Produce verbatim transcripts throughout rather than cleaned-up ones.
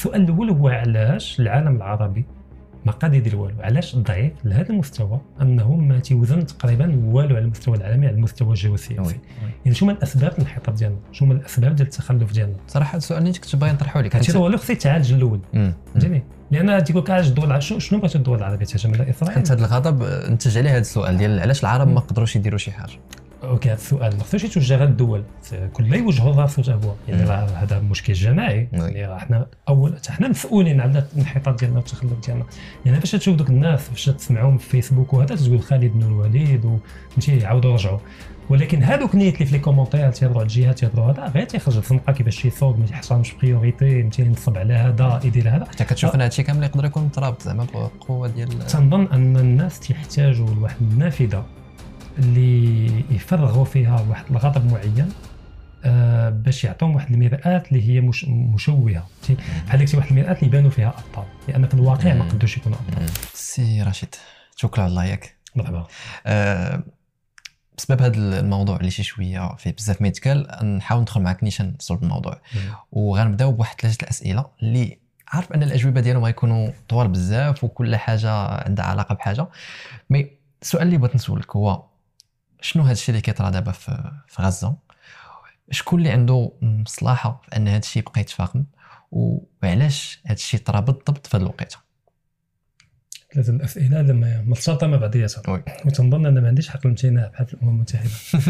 السؤال الاول هو علاش العالم العربي ما قادر يدير والو، علاش ضعيف لهذا المستوى انه ما تيوزن تقريبا والو على المستوى العالمي على المستوى الجيوسياسي. يعني شنو هما الاسباب الانحطاط ديالنا، شنو هما الاسباب ديال التخلف ديالنا؟ صراحه هذا السؤال اللي كنت باغي نطرحه لك، هادشي هو اللي خصو يتعالج الاول فهمتيني، لان تيقول لك علاش الدول شنو بغات الدول العربيه تهاجم على اسرائيل؟ حيت هذا الغضب انتج عليه هذا السؤال ديال علاش العرب ما قدروش يديروا شي حاجه. اوكي هذا السؤال ما خصوش يتوجه غير الدول، كل يوجهوا راسو حتى هو، يعني راه هذا مشكل جماعي، يعني راه حنا اول حنا مسؤولين على الانحطاط ديالنا والتخلف ديالنا. يعني فاش تشوف دوك الناس فاش تسمعهم في فيسبوك وهذا تقول خالد بن الوليد ومشي يعاودوا يرجعوا، ولكن هذوك نيت اللي في لي كومونتير تيهضروا على الجهات تيهضروا هذا غير تيخرج الزنقه كيفاش يصوب ما يحترمش بريوريتي متي ينصب على هذا يدير هذا. حتى كتشوف ان هادشي كامل يقدر يكون مترابط زعما بالقوه ديال. تنظن ان الناس تيحتاجوا لواحد النافذه اللي يفرغوا فيها واحد الغضب معين آه باش يعطيهم واحد المرآة اللي هي مش مشوهه، بحال ديك واحد المرآة اللي يبانوا فيها ابطال، لان في الواقع ما قدوش يكونوا ابطال. سي رشيد توكل على الله ياك. مرحبا. آه بسبب هذا الموضوع اللي شي شويه فيه بزاف ما يتقال، نحاول ندخل معاك نيشان صلب الموضوع وغنبداو بواحد ثلاثه الاسئله اللي عارف ان الاجوبه ديالهم غيكونوا طوال بزاف وكل حاجه عندها علاقه بحاجه. مي السؤال اللي بغيت نسولك هو شنو هذا الشيء اللي كيطرا دابا في في غزه؟ شكون اللي عنده مصلحه في ان هذا الشيء يبقى يتفاقم، وعلاش هذا الشيء طرا بالضبط في هذا الوقيته؟ ثلاثه الاسئله لما مرتبطه مع بعضياتها وتنظن ان ما عنديش حق الامتناع بحال الامم المتحده.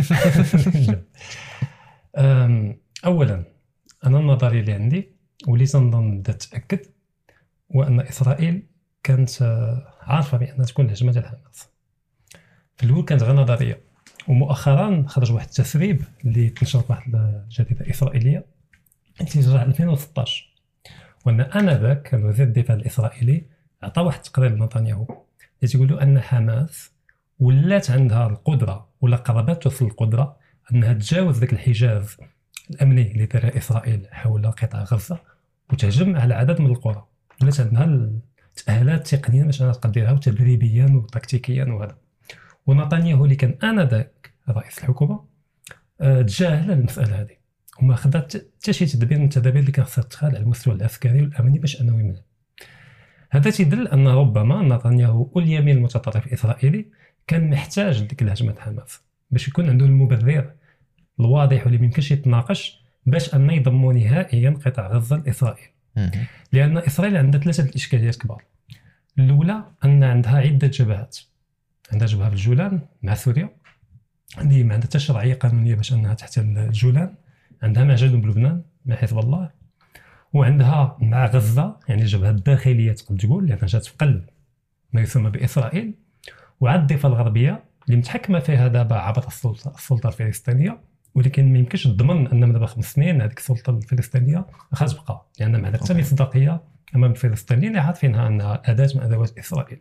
اولا انا النظريه اللي عندي واللي تنظن بدات تاكد هو ان اسرائيل كانت عارفه بان تكون الهجمه ديال حماس. في الاول كانت غير نظريه، ومؤخرا خرج واحد التسريب اللي تنشرت واحد الجريده اسرائيليه تيرجع ألفين وستطاش، وان انذاك وزير الدفاع الاسرائيلي عطى واحد التقرير لنتنياهو اللي تيقول له ان حماس ولات عندها القدره ولا قربت توصل القدره انها تجاوز ذاك الحجاز الامني اللي دارها اسرائيل حول قطاع غزه وتهجم على عدد من القرى، ولات عندها التاهيلات تقنيه باش تقدر ديرها وتدريبيا وتكتيكيا وهذا. ونتنياهو اللي كان انذاك رئيس الحكومه تجاهل المساله هذه وما خدات حتى شي تدبير من التدابير اللي كان خصها تتخذ على المستوى العسكري والامني باش انه يمنع. هذا تيدل ان ربما نتنياهو واليمين المتطرف الاسرائيلي كان محتاج لديك الهجمه حماس باش يكون عنده المبرر الواضح واللي ما يمكنش يتناقش باش انه يضموا نهائيا قطاع غزه لاسرائيل. لان اسرائيل عندها ثلاثه الاشكاليات كبار. الاولى ان عندها عده جبهات، عندها جبهه في الجولان مع سوريا اللي ما عندها حتى شرعيه قانونيه باش انها تحتل الجولان، عندها مع جنوب لبنان مع حزب الله، وعندها مع غزه يعني الجبهه الداخليه تقدر تقول لانها جات في قلب ما يسمى باسرائيل، وعاد الضفه الغربيه اللي متحكمه فيها دابا عبر السلطه السلطه الفلسطينيه، ولكن ما يمكنش تضمن ان من دابا خمس سنين هذيك السلطه الفلسطينيه غادي تبقى، لان ما عندها حتى مصداقيه امام الفلسطينيين اللي عارفينها انها اداه من ادوات اسرائيل.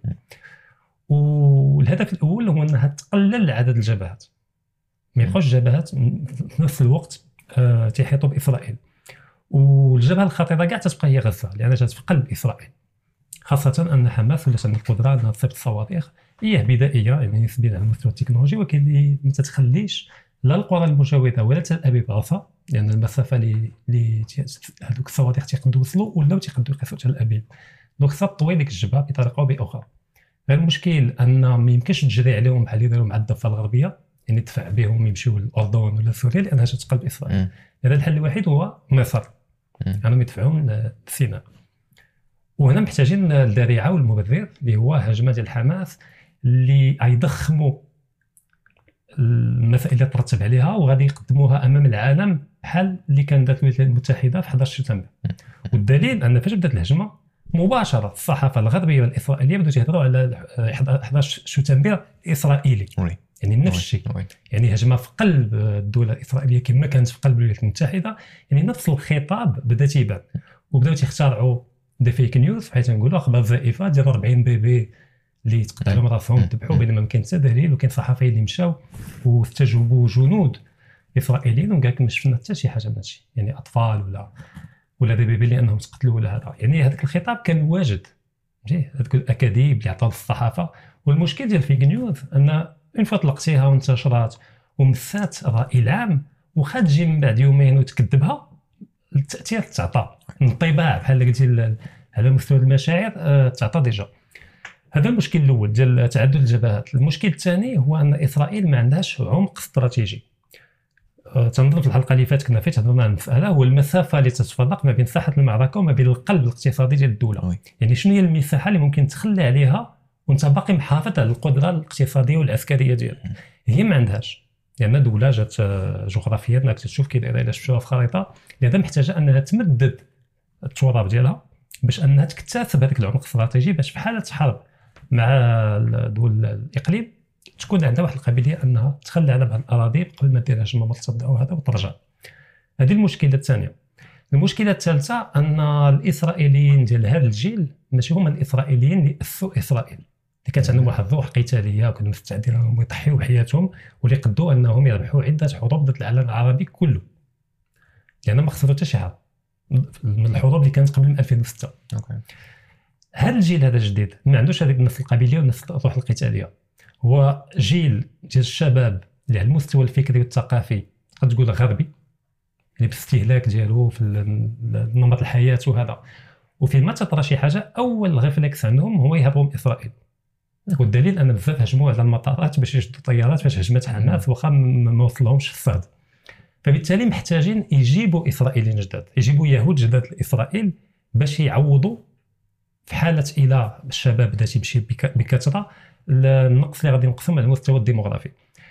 والهدف الاول هو انها تقلل عدد الجبهات، ما يبقاوش جبهات في نفس الوقت آه تيحيطوا باسرائيل. والجبهه الخطيره كاع تتبقى هي غزه لان جات في قلب اسرائيل، خاصه ان حماس ولات عندها القدره انها تصيب الصواريخ هي بدائيه يعني نسبيا على المستوى التكنولوجي، ولكن اللي ما تتخليش لا القرى المجاوره ولا تل ابيب غزه، لان المسافه اللي اللي هذوك الصواريخ تيقدروا يوصلوا ولا تيقدروا يقيسوا تل ابيب، دونك خصها تطوي ديك الجبهه بطريقه او باخرى. غير المشكل ان ما يمكنش تجري عليهم بحال اللي داروا مع الضفه الغربيه، يعني تدفع بهم يمشيو للاردن ولا سوريا لانها جات قلب اسرائيل. هذا الحل الوحيد هو مصر، يعني يدفعوهم لسيناء. وهنا محتاجين الذريعه والمبرر اللي هو هجمه ديال حماس اللي يضخموا المسائل اللي ترتب عليها وغادي يقدموها امام العالم بحال اللي كان دارت الولايات المتحده في أحد عشر سبتمبر. والدليل ان فاش بدات الهجمه مباشره الصحافه الغربيه والاسرائيليه بداوا يهضروا على أحد عشر سبتمبر اسرائيلي، يعني نفس الشيء، يعني هجمه في قلب الدوله الاسرائيليه كما كانت في قلب الولايات المتحده، يعني نفس الخطاب بدا تيبان. وبداو تيخترعوا دي فيك نيوز حيت نقولوا اخبار زائفه ديال أربعين بيبي اللي تقتلوا راسهم ذبحوا بينما ما كاين حتى دليل، وكاين صحفيين اللي مشاو واستجوبوا جنود اسرائيليين وقال لك ما شفنا حتى شي حاجه من هادشي، يعني اطفال ولا ولا دي بيبي لانهم تقتلوا ولا هذا. يعني هذاك الخطاب كان واجد، فهمتي، هذوك الاكاذيب اللي عطاو للصحافه. والمشكل ديال الفيك نيوز ان اون فوا طلقتيها وانتشرات ومسات الراي العام وخا تجي من بعد يومين وتكذبها التاثير تعطى، الانطباع بحال قلتي على مستوى المشاعر تعطى ديجا. هذا المشكل الاول ديال تعدد الجبهات. المشكل الثاني هو ان اسرائيل ما عندهاش عمق استراتيجي. تنظن في الحلقه اللي فاتت كنا فيه تهضرنا عن المساله هو المسافه اللي تتفرق ما بين ساحه المعركه وما بين القلب الاقتصادي ديال الدوله. وي. يعني شنو هي المساحه اللي ممكن تخلي عليها وانت باقي محافظ على القدره الاقتصاديه والعسكريه ديالك؟ هي ما عندهاش، لان يعني دوله جات جغرافيا انك تشوف كي دايره، الا شفتوها في خريطه لهذا محتاجه انها تمدد التراب ديالها باش انها تكتسب هذاك العمق الاستراتيجي، باش في حاله حرب مع دول الاقليم تكون عندها واحد القابليه انها تخلى على بعض الاراضي قبل ما دير هجمه مرتده وهذا وترجع. هذه المشكله الثانيه. المشكله الثالثه ان الاسرائيليين ديال هذا الجيل ماشي هما الاسرائيليين اللي اسسوا اسرائيل، اللي كانت عندهم واحد الروح قتاليه وكانوا مستعدين انهم يضحيوا بحياتهم واللي قدوا انهم يربحوا عده حروب ضد العالم العربي كله، لان ما خسروا حتى شي حرب من الحروب اللي كانت قبل ألفين وستة. اوكي. هذا الجيل هذا جديد ما عندوش هذيك نفس القابليه ونفس الروح القتاليه، هو جيل ديال الشباب اللي على المستوى الفكري والثقافي قد تقول غربي، يعني باستهلاك ديالو في نمط الحياه وهذا، وفي ما تطرى شي حاجه اول غيفلكس عندهم هو يهربوا من اسرائيل. والدليل ان بزاف هجموا على المطارات باش يشدوا طيارات فاش هجمت حماس واخا ما وصلهمش الصاد. فبالتالي محتاجين يجيبوا اسرائيليين جداد، يجيبوا يهود جداد لاسرائيل باش يعوضوا في حاله الى الشباب بدا تيمشي بكثره النقص اللي غادي ينقسم على المستوى الديموغرافي.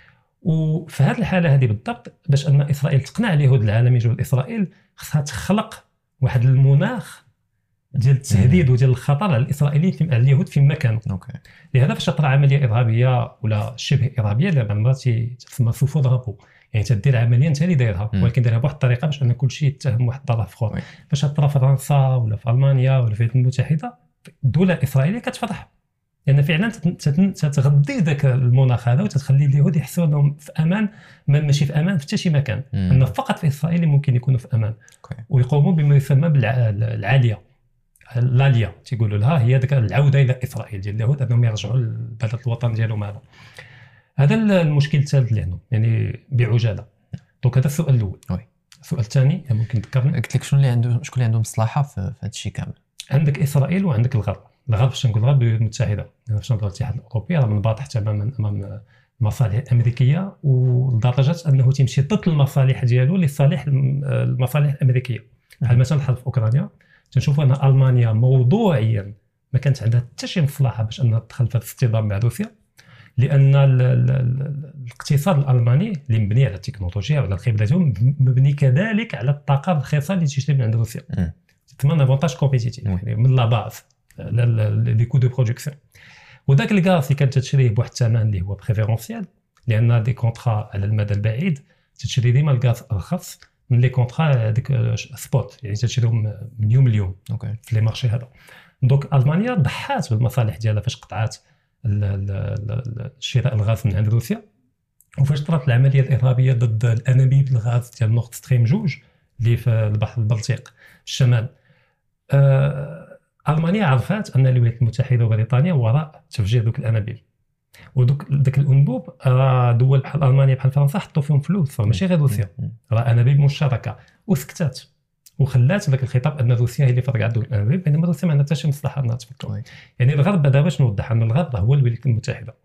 وفي هذه الحاله هذه بالضبط باش ان اسرائيل تقنع اليهود العالم يجوا لاسرائيل خصها تخلق واحد المناخ ديال التهديد وديال الخطر على الاسرائيليين على اليهود في مكانهم. اوكي. لهذا فاش تطرا عمليه ارهابيه ولا شبه ارهابيه اللي ما تسمى سوفو ضربو، يعني تدير عمليه انت اللي دايرها ولكن دايرها بواحد الطريقه باش ان كل شيء يتهم واحد الطرف اخر. فاش تطرا فرنسا ولا في المانيا ولا في الولايات المتحده الدوله الاسرائيليه كتفرح لان يعني فعلا تتغذي ذاك المناخ هذا وتتخلي اليهود يحسوا انهم في امان، ماشي في امان في حتى شي مكان، انه فقط في اسرائيل اللي ممكن يكونوا في امان. أوكي. ويقوموا بما يسمى بالعاليه لاليا تيقولوا لها، هي ذاك العوده الى اسرائيل ديال اليهود انهم يرجعوا لبلد الوطن ديالهم. هذا هذا المشكل الثالث اللي عندهم يعني بعجاله. دونك هذا السؤال الاول. وي. السؤال الثاني ممكن تذكرني؟ قلت لك شنو اللي عنده شكون اللي عنده مصلحه في هذا الشيء كامل؟ عندك اسرائيل وعندك الغرب. الغرب باش نقول الغرب الولايات المتحده، يعني باش نقول الاتحاد الاوروبي راه منبطح تماما امام المصالح الامريكيه ولدرجه انه تيمشي ضد المصالح ديالو لصالح المصالح الامريكيه. بحال مثلا الحرب في اوكرانيا تنشوفوا ان المانيا موضوعيا ما كانت عندها حتى شي مصلحه باش انها تدخل في الاصطدام مع روسيا، لان الاقتصاد الالماني اللي مبني على التكنولوجيا وعلى الخبره ديالهم مبني كذلك على الطاقه الرخيصه اللي تشري من عند روسيا. ثمن افونتاج كومبيتيتيف يعني من لا باز لي كو دو برودكسيون. وذاك الغاز اللي كانت تشريه بواحد الثمن اللي هو بريفيرونسيال، لان دي كونطرا على المدى البعيد تشري ديما الغاز ارخص من لي كونطرا هذيك سبوت، يعني تشريهم من يوم ليوم. اوكي. في لي مارشي هذا. دونك المانيا ضحات بالمصالح ديالها فاش قطعات شراء الغاز من عند روسيا، وفاش طرات العمليه الارهابيه ضد الانابيب الغاز ديال نورد ستريم جوج اللي في البحر البلطيق الشمال. آه المانيا عرفت ان الولايات المتحده وبريطانيا وراء تفجير ذوك الانابيب، ودوك ذاك الانبوب راه دول بحال المانيا بحال فرنسا حطوا فيهم فلوس، ماشي غير روسيا، راه انابيب مشتركه وسكتات وخلات ذاك الخطاب ان روسيا هي اللي فرقعت ذوك الانابيب، بينما روسيا ما عندها حتى شي مصلحه انها تفكر. يعني الغرب بدا باش نوضح ان الغرب هو الولايات المتحده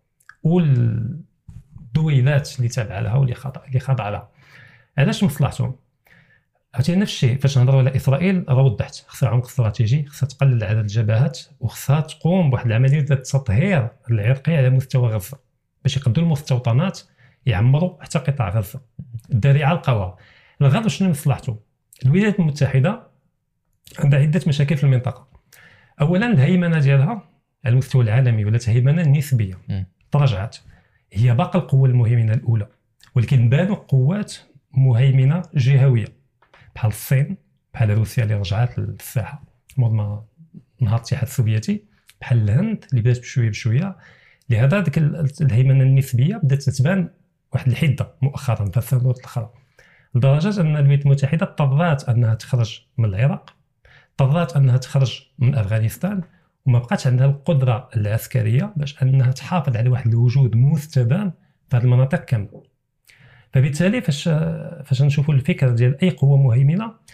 والدويلات اللي تابعه لها واللي خاضعه اللي خاضعه لها. علاش مصلحتهم؟ عرفتي نفس الشيء فاش نهضروا على اسرائيل راه وضحت خصها عمق استراتيجي، خصها تقلل عدد الجبهات، وخصها تقوم بواحد العمليه ديال التطهير العرقي على مستوى غزه باش يقدروا المستوطنات يعمروا حتى قطاع غزه. الدري على القوى. الغرب شنو مصلحته؟ الولايات المتحده عندها عده مشاكل في المنطقه. اولا الهيمنه ديالها على المستوى العالمي ولات هيمنه نسبيه تراجعت، هي باقي القوه المهيمنه الاولى، ولكن بانوا قوات مهيمنه جهويه بحال الصين، بحال روسيا اللي رجعت للساحه منذ ما نهار الاتحاد السوفيتي، بحال الهند اللي بدات بشويه بشويه. لهذا ديك الهيمنه النسبيه بدات تتبان واحد الحده مؤخرا في السنوات الاخرى، لدرجه ان الولايات المتحده اضطرت انها تخرج من العراق، اضطرت انها تخرج من افغانستان، وما بقاتش عندها القدره العسكريه باش انها تحافظ على واحد الوجود مستدام في هذه المناطق كامله. فبالتالي فاش فاش نشوفوا الفكره ديال اي قوه مهيمنه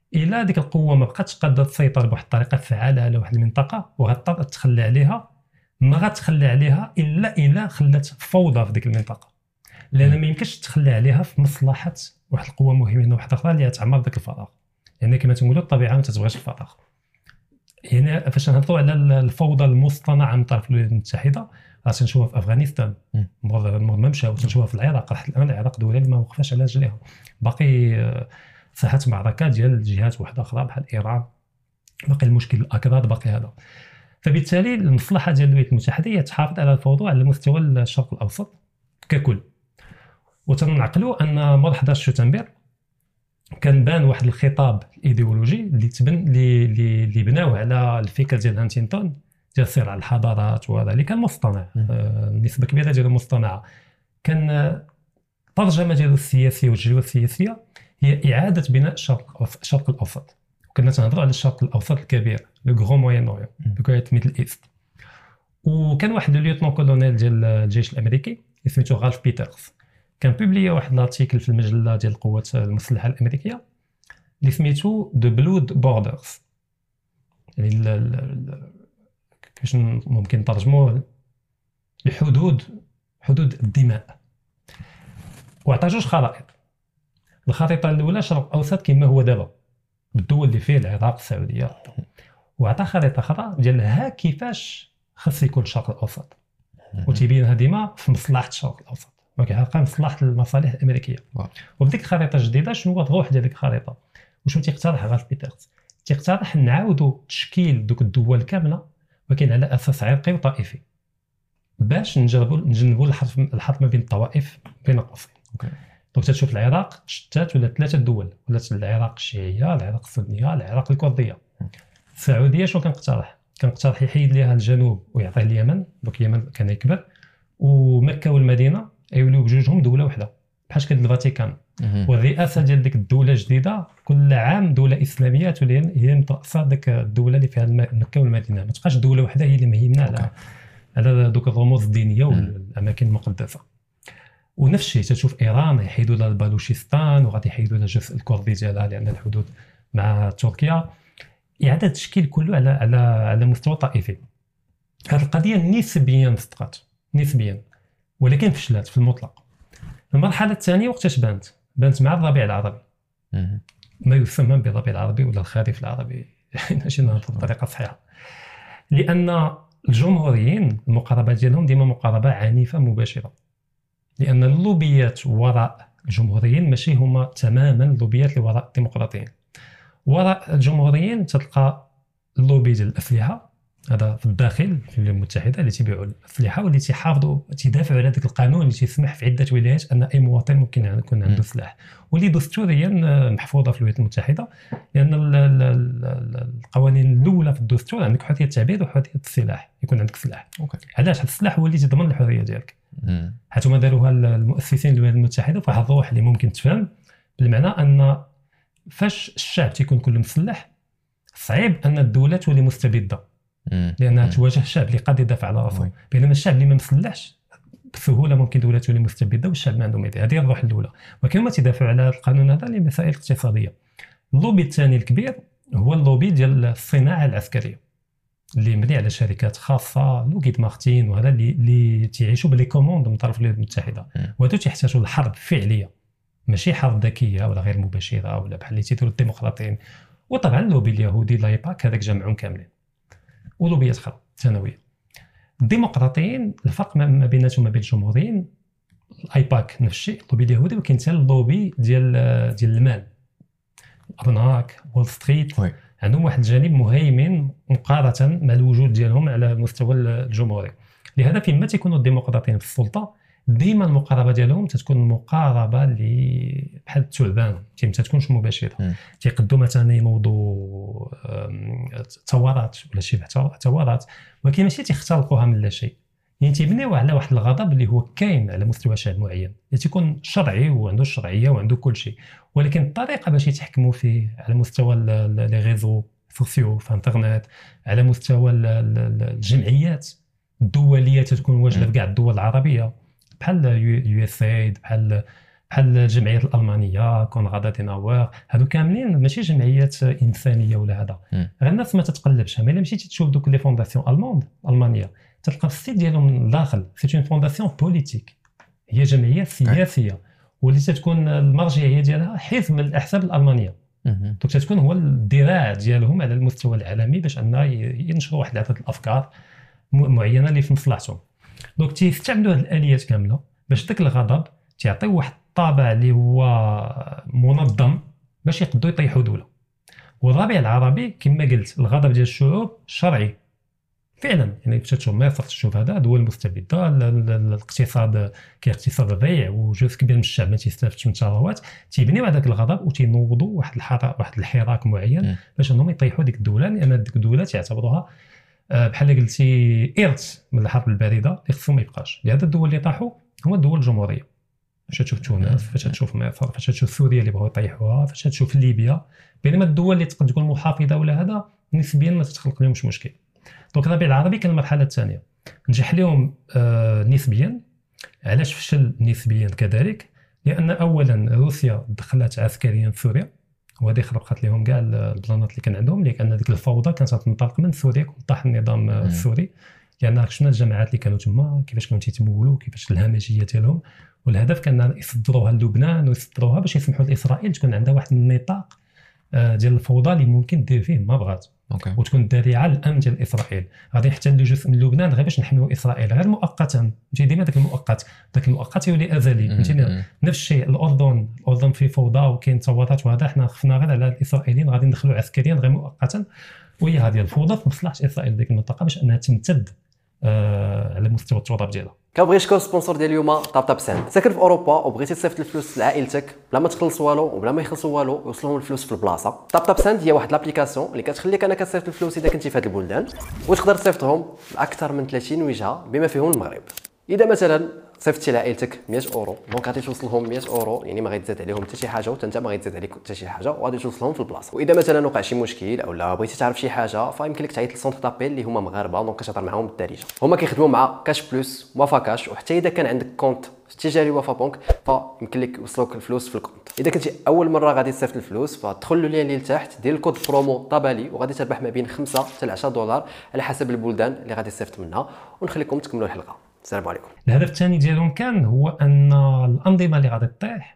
الا ديك القوه ما بقاتش قادره تسيطر بواحد الطريقه فعاله على واحد المنطقه وغتضطر تخلى عليها، ما غتخلى عليها الا الا خلات فوضى في ديك المنطقه، لان ما يمكنش تخلى عليها في مصلحه واحد القوه مهمه واحده اخرى اللي تعمر داك الفراغ. يعني كما تنقولوا الطبيعه ما تتبغيش الفراغ. يعني فاش نهضروا على الفوضى المصطنعه من طرف الولايات المتحده راه تنشوفها في افغانستان، مور ما مشاو، تنشوفها في العراق. حتى الان العراق دوله اللي ما وقفاش على رجليها، باقي ساحات معركه ديال جهات واحده اخرى بحال ايران، باقي المشكل الاكبر باقي هذا. فبالتالي المصلحه ديال الولايات المتحده هي تحافظ على الفوضى على مستوى الشرق الاوسط ككل. وتنعقلوا ان مور أحد عشر سبتمبر كان بان واحد الخطاب الايديولوجي اللي تبن اللي اللي بناوه على الفكر ديال هانتينغتون ديال صراع الحضارات، وهذا اللي كان مصطنع، آه نسبه كبيره ديالو مصطنعه. كان آه الترجمه ديالو السياسيه والجدوى السياسيه هي اعاده بناء الشرق الشرق الاوسط. وكنا تنهضروا على الشرق الاوسط الكبير، لو غران موين اوريون، بكايت ميدل ايست. وكان واحد الليوتنون كولونيل ديال الجيش الامريكي سميتو غالف بيترز، كان بوبليا واحد الارتيكل في المجله ديال القوات المسلحه الامريكيه اللي سميتو ذا بلود بوردرز، يعني كيفاش ممكن نترجموه الحدود، حدود الدماء. وعطى جوج خرائط. الخريطه الاولى الشرق الاوسط كما هو دابا بالدول اللي فيه العراق السعوديه، وعطى خريطه اخرى ديالها كيفاش خاص يكون الشرق الاوسط، وتيبينها ديما في مصلحه الشرق الاوسط، ما كيحقق مصلحه المصالح الامريكيه. وبديك الخريطه الجديده شنو هو الروح ديال ديك الخريطه؟ وشنو تيقترح غالف بيترز؟ تيقترح نعاودوا تشكيل دوك الدول كامله ولكن على اساس عرقي وطائفي، باش نجربوا نجنبوا الحرب الحرب ما بين الطوائف بين قوسين. دونك تشوف العراق شتات ولا ثلاثه دول، ولا العراق الشيعيه، العراق السنيه، العراق الكرديه. السعوديه شنو كنقترح؟ كنقترح يحيد ليها الجنوب ويعطيه اليمن، دونك اليمن كان يكبر، ومكه والمدينه يوليو بجوجهم دوله واحده بحال شكل الفاتيكان. والرئاسه ديال ديك الدوله الجديده كل عام دوله اسلاميه تولي هي مترأسه ديك الدوله اللي فيها مكه والمدينه، ما تبقاش دوله واحده هي اللي مهيمنه على على دوك الرموز الدينيه والاماكن المقدسه. ونفس الشيء تشوف ايران يحيدوا لها بلوشستان وغادي يحيدوا لها الجزء الكردي ديالها لان الحدود مع تركيا. اعاده التشكيل كله على على على مستوى طائفي. هذه القضيه نسبيا صدقات نسبيا، ولكن فشلت في المطلق. المرحله الثانيه وقتاش بانت؟ بانت مع الربيع العربي، ما يسمى بالربيع العربي ولا الخريف العربي ماشي بالطريقه الصحيحه، لان الجمهوريين المقاربه ديالهم ديما مقاربه عنيفه مباشره، لان اللوبيات وراء الجمهوريين ماشي هما تماما اللوبيات اللي وراء الديمقراطيين. وراء الجمهوريين تلقى اللوبي ديال الاسلحه، هذا في الداخل في الولايات المتحده اللي تيبيعوا الاسلحه واللي تيحافظوا تيدافعوا على ذاك القانون اللي تيسمح في عده ولايات ان اي مواطن ممكن يكون عنده سلاح، واللي دستوريا محفوظه في الولايات المتحده، لان القوانين الاولى في الدستور عندك حريه التعبير وحريه السلاح، يكون عندك سلاح. أوكي. علاش؟ السلاح هو اللي تضمن الحريه ديالك. حيت هما داروها المؤسسين الولايات المتحده فواحد الروح اللي ممكن تفهم، بالمعنى ان فاش الشعب تيكون كله مسلح صعيب ان الدوله تولي مستبده، لانها تواجه الشعب اللي قادر يدافع على راسه، بينما الشعب اللي ما مسلحش بسهوله ممكن دوله تولي مستبده والشعب ما عنده ما يدير. هذه الروح الاولى. وكما تدافعوا على القانون هذا لمسائل اقتصاديه. اللوبي الثاني الكبير هو اللوبي ديال الصناعه العسكريه اللي مبني على شركات خاصه، لوكيد مارتين وهذا اللي اللي تيعيشوا بلي كوموند من طرف الولايات المتحده، وهادو تيحتاجوا لحرب فعليه ماشي حرب ذكيه ولا غير مباشره ولا بحال اللي تيديروا الديمقراطيين. وطبعا اللوبي اليهودي لايباك هذاك جمعهم كاملين، ولوبيات اخرى ثانويه. الديمقراطيين الفرق ما بيناتهم وما بين الجمهوريين، الايباك نفس الشيء اللوبي اليهودي، وكاين حتى اللوبي ديال ديال المال، الارناك، وول ستريت، عندهم واحد الجانب مهيمن مقارنه مع الوجود ديالهم على المستوى الجمهوري. لهذا فيما تيكونوا الديمقراطيين في السلطه ديما المقاربه ديالهم تتكون مقاربه اللي بحال الثعبان، ما تتكونش مباشره. تيقدوا مثلا ينوضوا ثورات ولا شي ثورات، ولكن ماشي تيختلقوها من لا شيء، يعني تيبنيو على واحد الغضب اللي هو كاين على مستوى شعب معين اللي تيكون شرعي وعنده الشرعيه وعنده كل شيء، ولكن الطريقه باش يتحكموا فيه على مستوى لي ريزو سوسيو في انترنت، على مستوى الجمعيات الدوليه تتكون واجده في كاع الدول العربيه بحال يو اس اي، بحال بحال الجمعيات الالمانيه كونغادا ديناور، هادو كاملين ماشي جمعيات انسانيه ولا هذا، غير الناس ما تتقلبش. اما الا مشيتي تشوف دوك لي فونداسيون الموند المانيه تلقى في السيت ديالهم من الداخل سي اون فونداسيون بوليتيك، هي جمعيه سياسيه واللي تتكون المرجعيه ديالها حزب من الاحزاب الالمانيه. دونك تتكون هو الذراع ديالهم على المستوى العالمي باش ان ينشروا واحد العدد الافكار معينه اللي في مصلحتهم. دونك تيستعملوا هذه الاليات كامله باش داك الغضب تيعطيو واحد الطابع اللي هو منظم باش يقدروا يطيحوا دوله. والربيع العربي كما قلت الغضب ديال الشعوب شرعي فعلا، يعني باش تشوف مصر تشوف هذا دول مستبده، الاقتصاد كاقتصاد البيع وجزء كبير من الشعب ما تيستافدش من الثروات، تيبنيو هذاك الغضب وتينوضوا واحد الحراك واحد الحراك معين باش انهم يطيحوا ديك الدوله، لان ديك الدوله تعتبروها بحال قلتي ارث من الحرب البارده اللي خصهم ما يبقاش. لهذا الدول اللي طاحوا هما الدول الجمهوريه، فاش تشوف تونس، فاش تشوف مصر، فاش تشوف سوريا اللي بغاو يطيحوها، فاش تشوف ليبيا، بينما الدول اللي تقدر تكون محافظه ولا هذا نسبيا ما تتخلق لهمش مشكل. دونك الربيع العربي كان المرحله الثانيه نجح لهم آه نسبيا. علاش فشل نسبيا كذلك؟ لان اولا روسيا دخلت عسكريا في سوريا، وهذه خلقت لهم كاع البلانات اللي كان عندهم، لان ديك الفوضى كانت تنطلق من سوريا كون طاح النظام السوري، لان شفنا الجماعات اللي كانوا تما كيفاش كانوا تيتمولوا كيفاش الهمجيه ديالهم، والهدف كان يصدروها للبنان ويصدروها باش يسمحوا لاسرائيل تكون عندها واحد النطاق ديال الفوضى اللي ممكن دير فيه ما بغات، أوكي. وتكون ذريعه للامن ديال اسرائيل. غادي يحتلوا جزء من لبنان غير باش نحميو اسرائيل غير مؤقتا، فهمتي ديما داك المؤقت داك المؤقت يولي ازلي، فهمتيني. نفس الشيء الاردن الاردن في فوضى وكاين ثورات وهذا، حنا خفنا غير على الاسرائيليين غادي ندخلوا عسكريا غير مؤقتا، وهي هذه الفوضى في مصلحه اسرائيل ديك المنطقه باش انها تمتد آه على مستوى التراب ديالها. كنبغي نشكر سبونسور ديال اليوم طاب طاب سنت. ساكن في اوروبا وبغيتي تصيفط الفلوس لعائلتك بلا ما تخلص والو وبلا ما يخلصوا والو يوصلهم الفلوس في البلاصه. طاب طاب سنت هي واحد لابليكاسيون اللي كتخليك انا كتصيفط الفلوس اذا كنتي في هاد البلدان، وتقدر تصيفطهم لاكثر من ثلاثين وجهه بما فيهم المغرب. اذا مثلا صيفطتي لعائلتك مية اورو، دونك غادي توصلهم مية اورو، يعني ما غيتزاد عليهم حتى شي حاجه وانت ما غيتزاد عليك حتى شي حاجه، وغادي توصلهم في البلاصه. واذا مثلا وقع شي مشكل او لا بغيتي تعرف شي حاجه فيمكن لك تعيط للسونتر دابيل اللي هما مغاربه، دونك كتهضر معاهم بالدارجه. هما كيخدموا مع كاش بلس وفا كاش، وحتى اذا كان عندك كونت تجاري وفا بنك فيمكن لك يوصلوك الفلوس في الكونت. اذا كنتي اول مره غادي تصيفط الفلوس فدخل للين اللي لتحت دير الكود برومو طبالي وغادي تربح ما بين خمسة حتى عشرة دولار على حسب البلدان اللي غادي تصيفط منها. ونخليكم تكملوا الحلقه. السلام عليكم. الهدف الثاني ديالهم كان هو ان الانظمه اللي غادي تطيح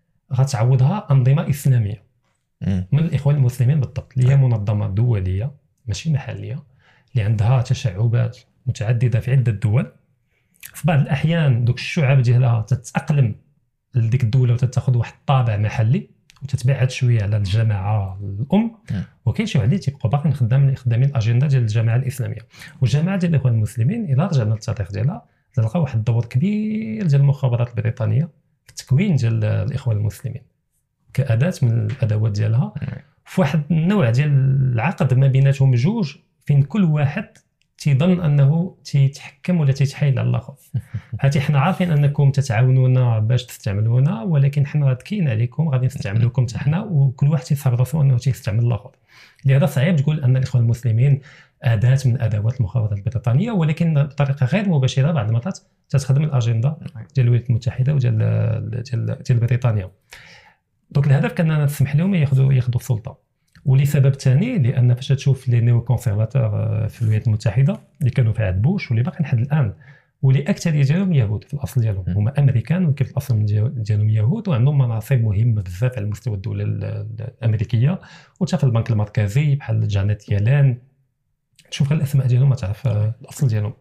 غتعوضها انظمه اسلاميه من الاخوان المسلمين بالضبط، اللي هي منظمه دوليه ماشي محليه اللي عندها تشعبات متعدده في عده دول. في بعض الاحيان دوك الشعب ديالها تتاقلم لديك الدوله وتتاخذ واحد الطابع محلي وتتبعد شويه على الجماعه الام، وكاين شي وحدين تيبقاو باقيين خدامين خدامين الاجنده ديال الجماعه الاسلاميه. والجماعه ديال الاخوان المسلمين الى رجعنا للتاريخ ديالها تلقى واحد الدور كبير ديال المخابرات البريطانيه في التكوين ديال الاخوان المسلمين كاداه من الادوات ديالها، في واحد النوع ديال العقد ما بيناتهم جوج فين كل واحد تيظن انه تيتحكم ولا تيتحايل على الاخر. هاتي حنا عارفين انكم تتعاونونا باش تستعملونا، ولكن حنا ذكيين عليكم غادي نستعملوكم حتى حنا، وكل واحد تيصاب راسو انه تيستعمل الاخر. لهذا صعيب تقول ان الاخوان المسلمين اداه من ادوات المخابرات البريطانيه، ولكن بطريقه غير مباشره بعض المرات تستخدم الاجنده ديال الولايات المتحده وديال ديال ديال بريطانيا. دونك الهدف كان اننا نسمح لهم ياخذوا ياخذوا السلطه. ولسبب ثاني لان فاش تشوف لي نيو كونسيرفاتور في الولايات المتحده اللي كانوا في عهد بوش واللي باقيين لحد الان، واللي اكثريه ديالهم يهود في الاصل ديالهم، هما امريكان ولكن في الاصل ديالهم يهود، وعندهم مناصب مهمه بزاف على مستوى الدوله الامريكيه وحتى في البنك المركزي بحال جانيت يالان. تشوف غير الاسماء ديالهم ما تعرف الاصل ديالهم.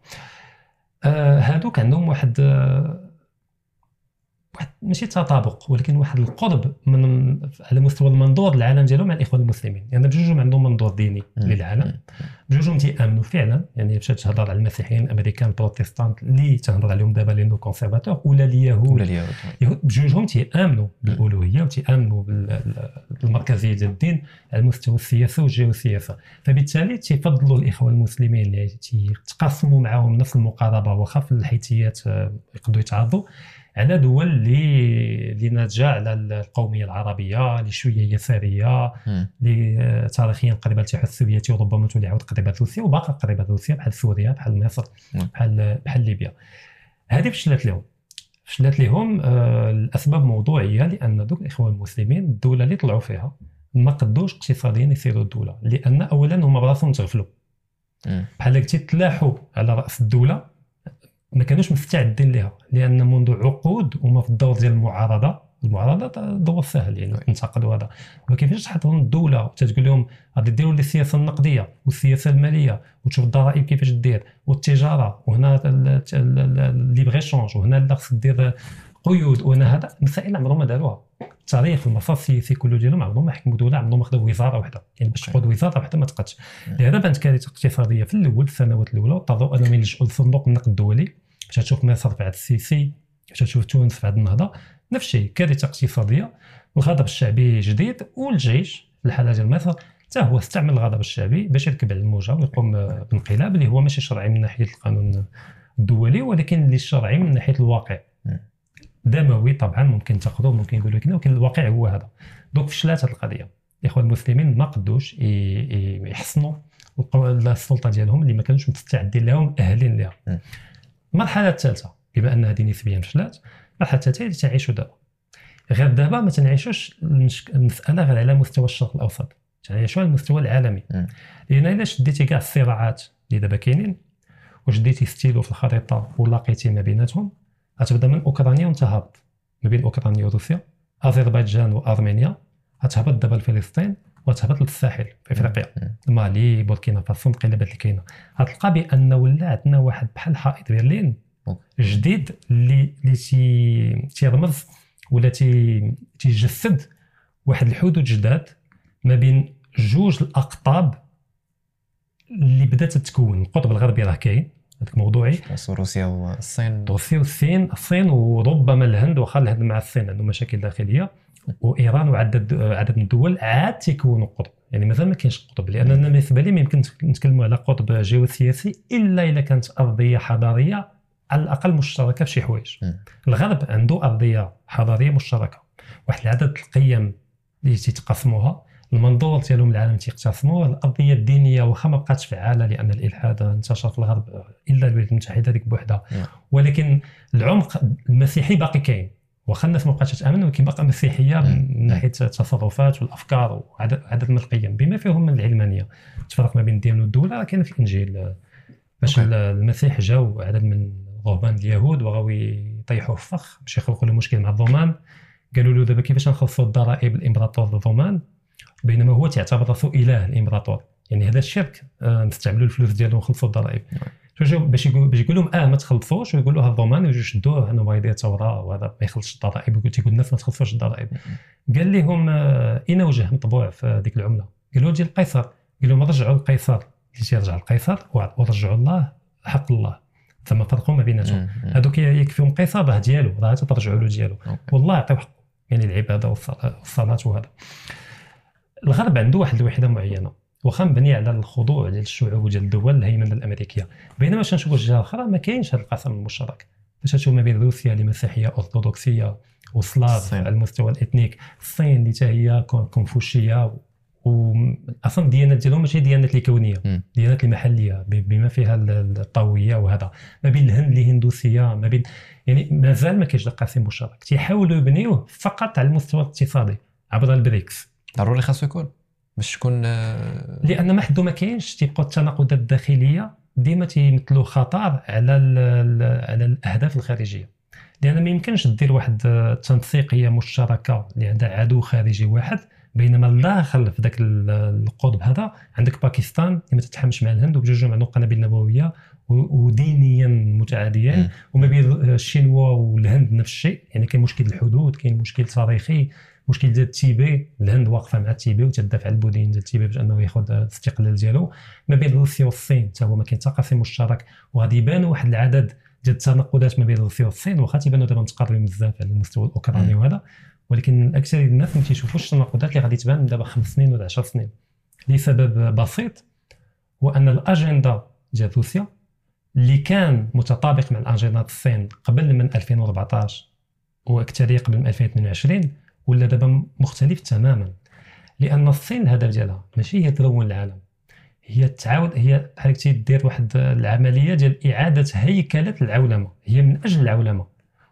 آه هادوك عندهم واحد آه واحد ماشي تطابق ولكن واحد القرب من على مستوى المنظور العالم ديالهم مع الاخوان المسلمين، يعني بجوجهم عندهم منظور ديني للعالم، بجوجهم تيامنوا فعلا. يعني باش تهضر على المسيحيين الامريكان البروتستانت اللي تهضر عليهم دابا لي نو كونسيرفاتور ولا اليهود ولا اليهود بجوجهم تيامنوا بالالوهيه وتيامنوا بالمركزيه ديال الدين على مستوى السياسه والجيوسياسه. فبالتالي تيفضلوا الاخوان المسلمين اللي تيتقاسموا معهم نفس المقاربه واخا في الحيثيات يقدروا يتعارضوا على دول اللي اللي ناتجه على القوميه العربيه اللي شويه يساريه اللي تاريخيا قريبه للاتحاد السوفيتي وربما تولي عاود قريبه لروسيا وباقا قريبه لروسيا بحال سوريا بحال مصر بحال بحال ليبيا. هذه فشلت لهم. فشلات لهم آه الاسباب موضوعيه، لان دوك الاخوان المسلمين الدوله اللي طلعوا فيها ما قدوش اقتصاديا يسيروا الدوله، لان اولا هما براسهم تغفلوا بحال قلتي تلاحوا على راس الدوله، ما كانوش مستعدين لها، لان منذ عقود وما في الدور ديال المعارضه المعارضه دور سهل يعني تنتقد هذا، وكيفاش تحطهم الدوله وتتقول لهم غادي ديروا لي السياسه النقديه والسياسه الماليه وتشوف الضرائب كيفاش دير والتجاره، وهنا ليبغي شونج، وهنا لا خصك دير قيود، وهنا هذا مسائل عمرهم ما داروها. التاريخ المسار السياسي كله ديالهم عمرهم ما حكموا دوله، عمرهم ما خداو وزاره واحده، يعني باش تقود وزاره واحده ما تقدش. لهذا بانت كارثه اقتصاديه في الاول في السنوات الاولى، واضطروا انهم يلجؤوا لصندوق النقد الدولي باش تشوف مصر بعد السيسي، باش تشوف تونس بعد النهضه، نفس الشيء كارثه اقتصاديه، الغضب الشعبي جديد، والجيش في الحاله ديال مصر حتى هو استعمل الغضب الشعبي باش يركب على الموجه ويقوم بانقلاب اللي هو ماشي شرعي من ناحيه القانون الدولي، ولكن اللي شرعي من ناحيه الواقع. دموي طبعا ممكن تاخذوه ممكن يقولوا كذا، ولكن الواقع هو هذا. دونك فشلات هذه القضيه، الاخوان المسلمين ما قدوش يحسنوا السلطه ديالهم اللي ما كانوش مستعدين لها ومؤهلين لها. المرحله الثالثه بما ان هذه نسبيا فشلات، المرحله الثالثه اللي تعيشوا دابا، غير دابا ما تنعيشوش المساله غير على مستوى الشرق الاوسط، تنعيشوها على المستوى العالمي. لان الا شديتي كاع الصراعات اللي دابا كاينين وشديتي ستيلو في الخريطه ولقيتي ما بيناتهم، غتبدا من اوكرانيا وانت هابط ما بين اوكرانيا وروسيا، اذربيجان وارمينيا، غتهبط دابا لفلسطين وتهبط للساحل في افريقيا، مالي بوركينا فاسو انقلابات اللي كاينه. غتلقى بان ولا عندنا واحد بحال حائط برلين جديد اللي اللي تي تيرمز ولا تي تيجسد واحد الحدود جداد ما بين جوج الاقطاب اللي بدات تتكون. القطب الغربي راه كاين هذاك موضوعي، روسيا والصين، روسيا والصين الصين وربما الهند، واخا الهند مع الصين عندهم مشاكل داخليه، وايران وعدد عدد من الدول عاد تيكونوا قطب، يعني مازال ما كاينش قطب. لان انا بالنسبه لي ما يمكن نتكلموا على قطب جيوسياسي الا الا كانت ارضيه حضاريه على الاقل مشتركه في شي حوايج. الغرب عنده ارضيه حضاريه مشتركه، واحد العدد القيم اللي تيتقاسموها، المنظور ديالهم العالم تيقتسموه، الارضيه الدينيه واخا ما بقاتش فعاله لان الالحاد انتشر في الغرب الا الولايات المتحده ديك بوحدها، ولكن العمق المسيحي باقي كاين، واخا الناس ما بقاتش تامن، ولكن باقي مسيحيه من ناحيه التصرفات والافكار وعدد عدد من القيم بما فيهم من العلمانيه. التفرق ما بين الدين والدوله كاين في الانجيل، باش المسيح جاو عدد من الرهبان اليهود وغاو يطيحوا في الفخ باش يخلقوا له مشكل مع الرومان، قالوا له دابا كيفاش نخلصوا الضرائب الامبراطور الرومان بينما هو تعتبر راسو اله الامبراطور، يعني هذا الشرك نستعملوا الفلوس ديالو ونخلصوا الضرائب. باش يقول باش يقول لهم اه ما تخلصوش، ويقولوا ها الرومان ويجوا يشدوه انه بغا يدير ثوره وهذا ما يخلصش الضرائب، ويقول تيقول الناس ما تخلصوش الضرائب. قال لهم آه اين وجه مطبوع في ديك العمله؟ قالوا ديال القيصر. قال لهم رجعوا القيصر اللي تيرجع القيصر ورجعوا الله حق الله، ثم فرقوا ما بيناتهم. هذوك يكفيهم قيصر راه ديالو، راه ترجعوا له ديالو، والله يعطيو حقه، يعني العباده والصلاه وهذا. الغرب عنده واحد الوحده معينه واخا مبني على الخضوع ديال الشعوب وديال الدول الهيمنه الامريكيه، بينما باش نشوفوا الجهه الاخرى ما كاينش هذا القسم المشترك. باش تشوف ما بين روسيا اللي مسيحيه ارثوذكسيه وسلاف على المستوى الاثنيك، الصين اللي حتى هي كونفوشيه، واصلا الديانات ديالهم ماشي ديانات الكونيه، ديانات المحليه بما فيها الطاويه وهذا، ما بين الهند اللي هندوسيه، ما بين يعني مازال ما كاينش قاسم مشترك. تيحاولوا يبنيوه فقط على المستوى الاقتصادي عبر البريكس. ضروري خاصو يكون باش تكون، لان ما حدو ما كاينش تيبقاو التناقضات الداخليه ديما تيمثلوا خطر على على الاهداف الخارجيه، لان ما يمكنش دير واحد التنسيقيه مشتركه اللي عندها عدو خارجي واحد، بينما الداخل في ذاك القطب هذا عندك باكستان اللي ما تتحمش مع الهند وبجوج عندهم قنابل نوويه ودينيا متعاديين، وما بين الشينوا والهند نفس الشيء، يعني كاين مشكل الحدود، كاين مشكل تاريخي، مشكل ديال تيبي، الهند واقفه مع تيبي وتدافع على البودين ديال تيبي باش انه ياخذ الاستقلال ديالو. ما بين روسيا والصين حتى هو ما كاين حتى قاسم مشترك، وغادي يبان واحد العدد ديال التناقضات ما بين روسيا والصين، واخا تيبانوا دابا متقاربين بزاف على المستوى الاوكراني وهذا، ولكن اكثر الناس ما تيشوفوش التناقضات اللي غادي تبان دابا خمس سنين ولا عشر سنين، لسبب بسيط، هو ان الاجنده ديال روسيا اللي كان متطابق مع الاجنده الصين قبل من ألفين وأربعطاش واكثر قبل من ألفين واثنين وعشرين، ولا دابا مختلف تماما. لان الصين الهدف ديالها ماشي هي تلون العالم، هي تعاود، هي بحال تدير واحد العمليه ديال اعاده هيكله العولمه، هي من اجل العولمه،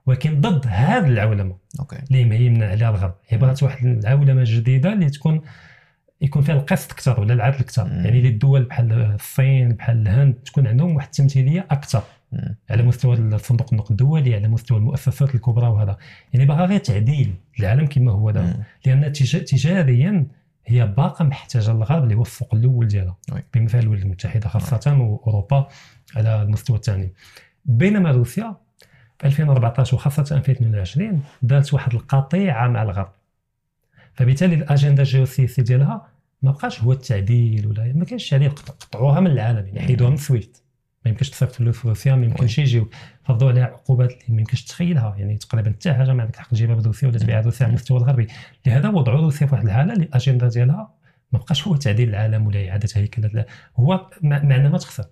ولكن ضد هذا العولمه اوكي اللي مهيمنه عليها الغرب. هي بغات واحد العولمه جديده اللي تكون يكون فيها القسط اكثر ولا العدل اكثر، يعني اللي الدول بحال الصين بحال الهند تكون عندهم واحد التمثيليه اكثر على مستوى الصندوق النقد الدولي، على مستوى المؤسسات الكبرى، وهذا يعني باغا غير تعديل العالم كما هو دابا، لان تجاريا هي باقا محتاجه الغرب اللي هو السوق الاول ديالها بمثال الولايات المتحده خاصه واوروبا على المستوى الثاني. بينما روسيا في ألفين وأربعطاش وخاصه في ألفين واثنين وعشرين دارت واحد القطيعه مع الغرب، فبالتالي الاجنده الجيوسياسيه ديالها ما بقاش هو التعديل ولا ما كاينش تعديل، قطعوها من العالم يعني حيدوها من سويفت، ما يمكنش تصيفط فلوس في روسيا، ما يمكنش يجيو، فرضوا عليها عقوبات اللي ما يمكنش تخيلها، يعني تقريبا حتى حاجه ما عندك الحق تجيبها بروسيا ولا تبيعها روسيا على المستوى الغربي. لهذا وضعوا روسيا في واحد الحاله اللي الاجنده ديالها ما بقاش هو تعديل العالم ولا اعاده هيكله، هو معنى ما تخسر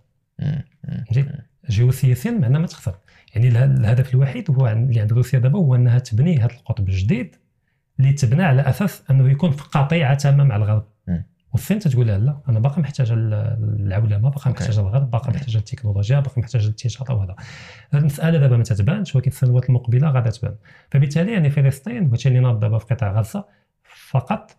جيوسياسيا، معنى ما تخسر. يعني الهدف الوحيد هو اللي عند روسيا دابا هو انها تبني هذا القطب الجديد اللي تبنى على اساس انه يكون في قطيعه تامه مع الغرب. والصين تقول لا انا باقي محتاجه العولمه، باقي محتاجه الغرب، باقي محتاجه التكنولوجيا، باقي محتاجه التجاره، وهذا هذه المساله دابا ما تتبانش، ولكن السنوات المقبله غادا تبان. فبالتالي يعني فلسطين وهادشي اللي ناض دابا في قطاع غزه فقط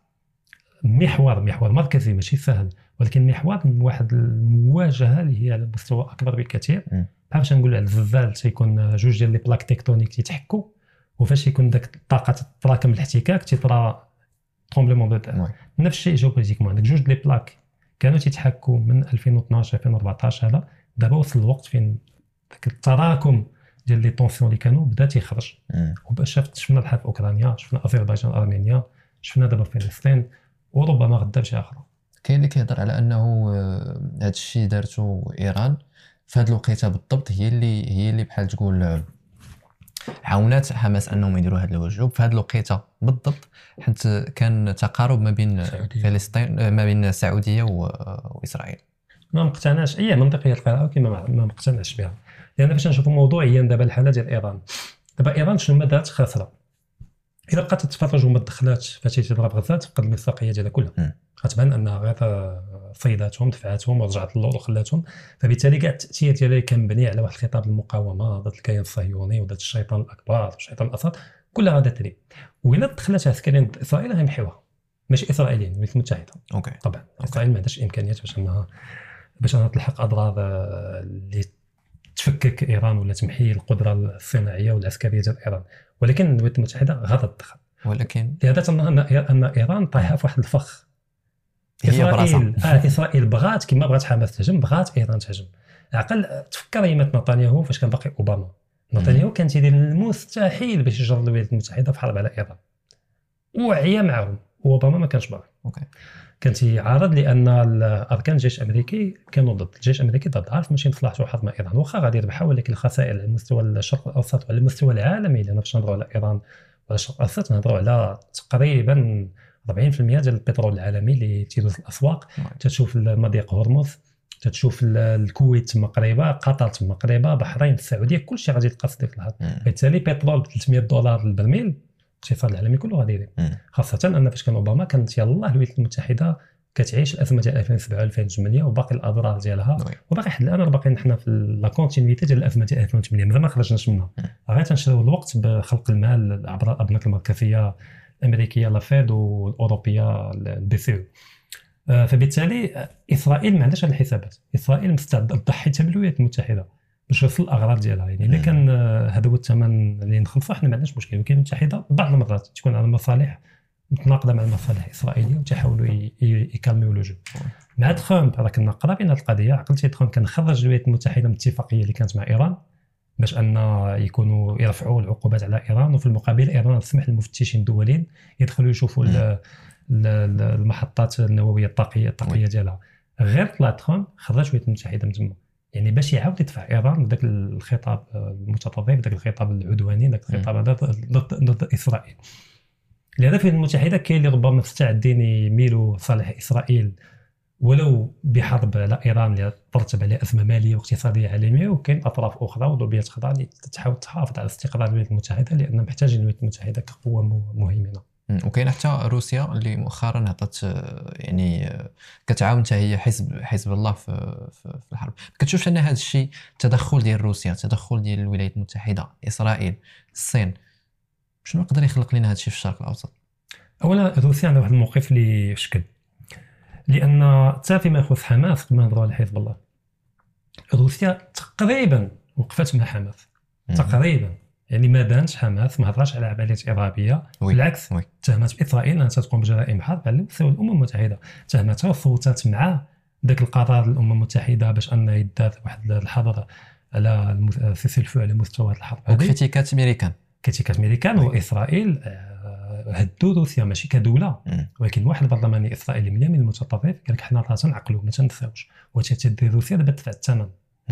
محور محور مركزي ماشي سهل، ولكن محور واحد المواجهه اللي هي على مستوى اكبر بكثير. بحال باش نقولوا على الزلزال تيكون جوج ديال لي بلاك تيكتونيك تيتحكوا، وفاش يكون داك الطاقه تتراكم الاحتكاك تيطرا طومبليمون دو تير. نفس الشيء جيوبوليتيكمون عندك جوج لي بلاك كانوا تيتحكوا من ألفين واثناش ألفين وأربعطاش، هذا دابا وصل الوقت فين داك التراكم ديال لي طونسيون اللي كانوا بدا تيخرج، وبقى شفت شفنا الحرب في اوكرانيا، شفنا اذربيجان ارمينيا، شفنا دابا فلسطين، وربما غدا شي اخرى. كاين اللي كيهضر على انه هذا الشيء دارته ايران في هذه الوقيته بالضبط هي اللي هي اللي بحال تقول عاونات حماس انهم يديروا هذا الوجوب في هذه الوقيته بالضبط، حيت كان تقارب ما بين فلسطين ما بين السعوديه واسرائيل. ما مقتنعش اي منطقيه القراءه، ولكن ما مقتنعش بها، لان باش نشوفوا موضوعيا دابا الحاله ديال ايران. دابا ايران شنو ما دارت خاسره، الا بقات تتفرج وما دخلاتش فاش تضرب غزه تفقد المصداقيه ديالها كلها، غتبان انها غير صيداتهم دفعاتهم ورجعت اللور وخلاتهم. فبالتالي كاع التاثير ديالها كان مبني على واحد الخطاب المقاومه ضد الكيان الصهيوني وضد الشيطان الاكبر والشيطان الاسد، كلها غادا تري. والا دخلت عسكريا ضد اسرائيل غيمحيوها، ماشي اسرائيليين، الولايات المتحده. اوكي طبعا اسرائيل ما عندهاش امكانيات باش انها باش انها تلحق اضرار اللي تفكك ايران ولا تمحي القدره الصناعيه والعسكريه ديال ايران، ولكن الولايات المتحده غادا تدخل. ولكن لهذا تنظن ان ايران طايحه في واحد الفخ. اسرائيل آه اسرائيل بغات كما بغات حماس تهجم، بغات ايران تهجم. عقل تفكر ايامات نتنياهو فاش كان باقي اوباما، نتنياهو كان تيدير المستحيل باش يجر الولايات المتحده في حرب على ايران، وعيا معهم، واوباما ما كانش باغي. اوكي كان تيعارض لان اركان الجيش الامريكي كانوا ضد، الجيش الامريكي ضد، عارف ماشي مصلحته حرب مع ايران، واخا غادي يربحها، ولكن الخسائر على مستوى الشرق الاوسط وعلى المستوى العالمي، لان باش نهضروا على ايران ولا الشرق الاوسط نهضروا على تقريبا أربعين بالمئة ديال البترول العالمي اللي تيدوز الاسواق. تتشوف مضيق هرمز، تتشوف الكويت تما قريبه، قطر تما قريبه، بحرين، السعوديه، كلشي غادي يتقاس في النهار. بالتالي بترول ب ثلاثمئة دولار للبرميل، الاقتصاد العالمي كله غادي يدير، خاصه ان فاش كان اوباما كانت يلاه الولايات المتحده كتعيش الازمه ديال ألفين وسبعة ألفين وثمانية وباقي الاضرار ديالها، وباقي حد الان باقيين حنا في لا كونتينيتي ديال الازمه ديال ألفين وثمانية، مازال ما خرجناش منها، غير تنشريو الوقت بخلق المال عبر الابناك المركزيه الامريكيه لا فيد والاوروبيه البي سي او. فبالتالي اسرائيل ما عندهاش هاد الحسابات، اسرائيل مستعده تضحي حتى بالولايات المتحده باش يوصل الاغراض ديالها. يعني الا كان هذا هو الثمن اللي نخلصوا حنا ما عندناش مشكل، ولكن المتحده بعض المرات تكون على مصالح متناقضه مع المصالح الاسرائيليه وتحاولوا يكالميو لو جو. مع ترامب راه كنا قرابين هذه القضيه، عقلتي ترامب كان خرج الولايات المتحده من الاتفاقيه اللي كانت مع ايران باش ان يكونوا يرفعوا العقوبات على ايران، وفي المقابل ايران تسمح للمفتشين الدوليين يدخلوا يشوفوا المحطات النوويه الطاقيه الطاقيه ديالها. غير طلع ترامب خرج الولايات المتحده من تما، يعني باش يعاود يدفع ايران لذاك الخطاب المتطرف، ذاك الخطاب العدواني، ذاك الخطاب هذا ضد اسرائيل. لهذا في المتحده كاين اللي ربما مستعدين يميلوا صالح اسرائيل ولو بحرب على ايران اللي ترتب عليها ازمه ماليه واقتصاديه عالميه، وكاين اطراف اخرى ولوبيات اخرى اللي تحاول تحافظ على استقرار الولايات المتحده، لان محتاجين الولايات المتحده كقوه مهيمنه. وكاين حتى روسيا اللي مؤخرا عطات آه، يعني آه، كتعاون حتى هي حزب حزب الله في في في الحرب. كتشوف ان هذا الشيء التدخل ديال روسيا، التدخل ديال الولايات المتحده، اسرائيل، الصين، شنو يقدر يخلق لنا هذا الشيء في الشرق الاوسط؟ اولا روسيا عندها واحد الموقف اللي شكل، لان حتى فيما يخص حماس قبل ما نهضروا على حزب الله، روسيا تقريبا وقفت مع حماس تقريبا، يعني ما بانش حماس ما هضرش على عمليات ارهابيه، بالعكس اتهمت اسرائيل انها تقوم بجرائم حرب على مستوى الامم المتحده، اتهمتها وصوتات مع ذاك القرار الامم المتحده باش انه يدار واحد الحظر على السلفو على مستوى الحرب هذه. وكريتيكات امريكان كريتيكات امريكان واسرائيل هدوا روسيا ماشي كدوله، ولكن واحد البرلماني اسرائيلي من اليمين المتطرف قال لك حنا راه تنعقلوا ما تنساوش، وتتدي روسيا دابا تدفع الثمن.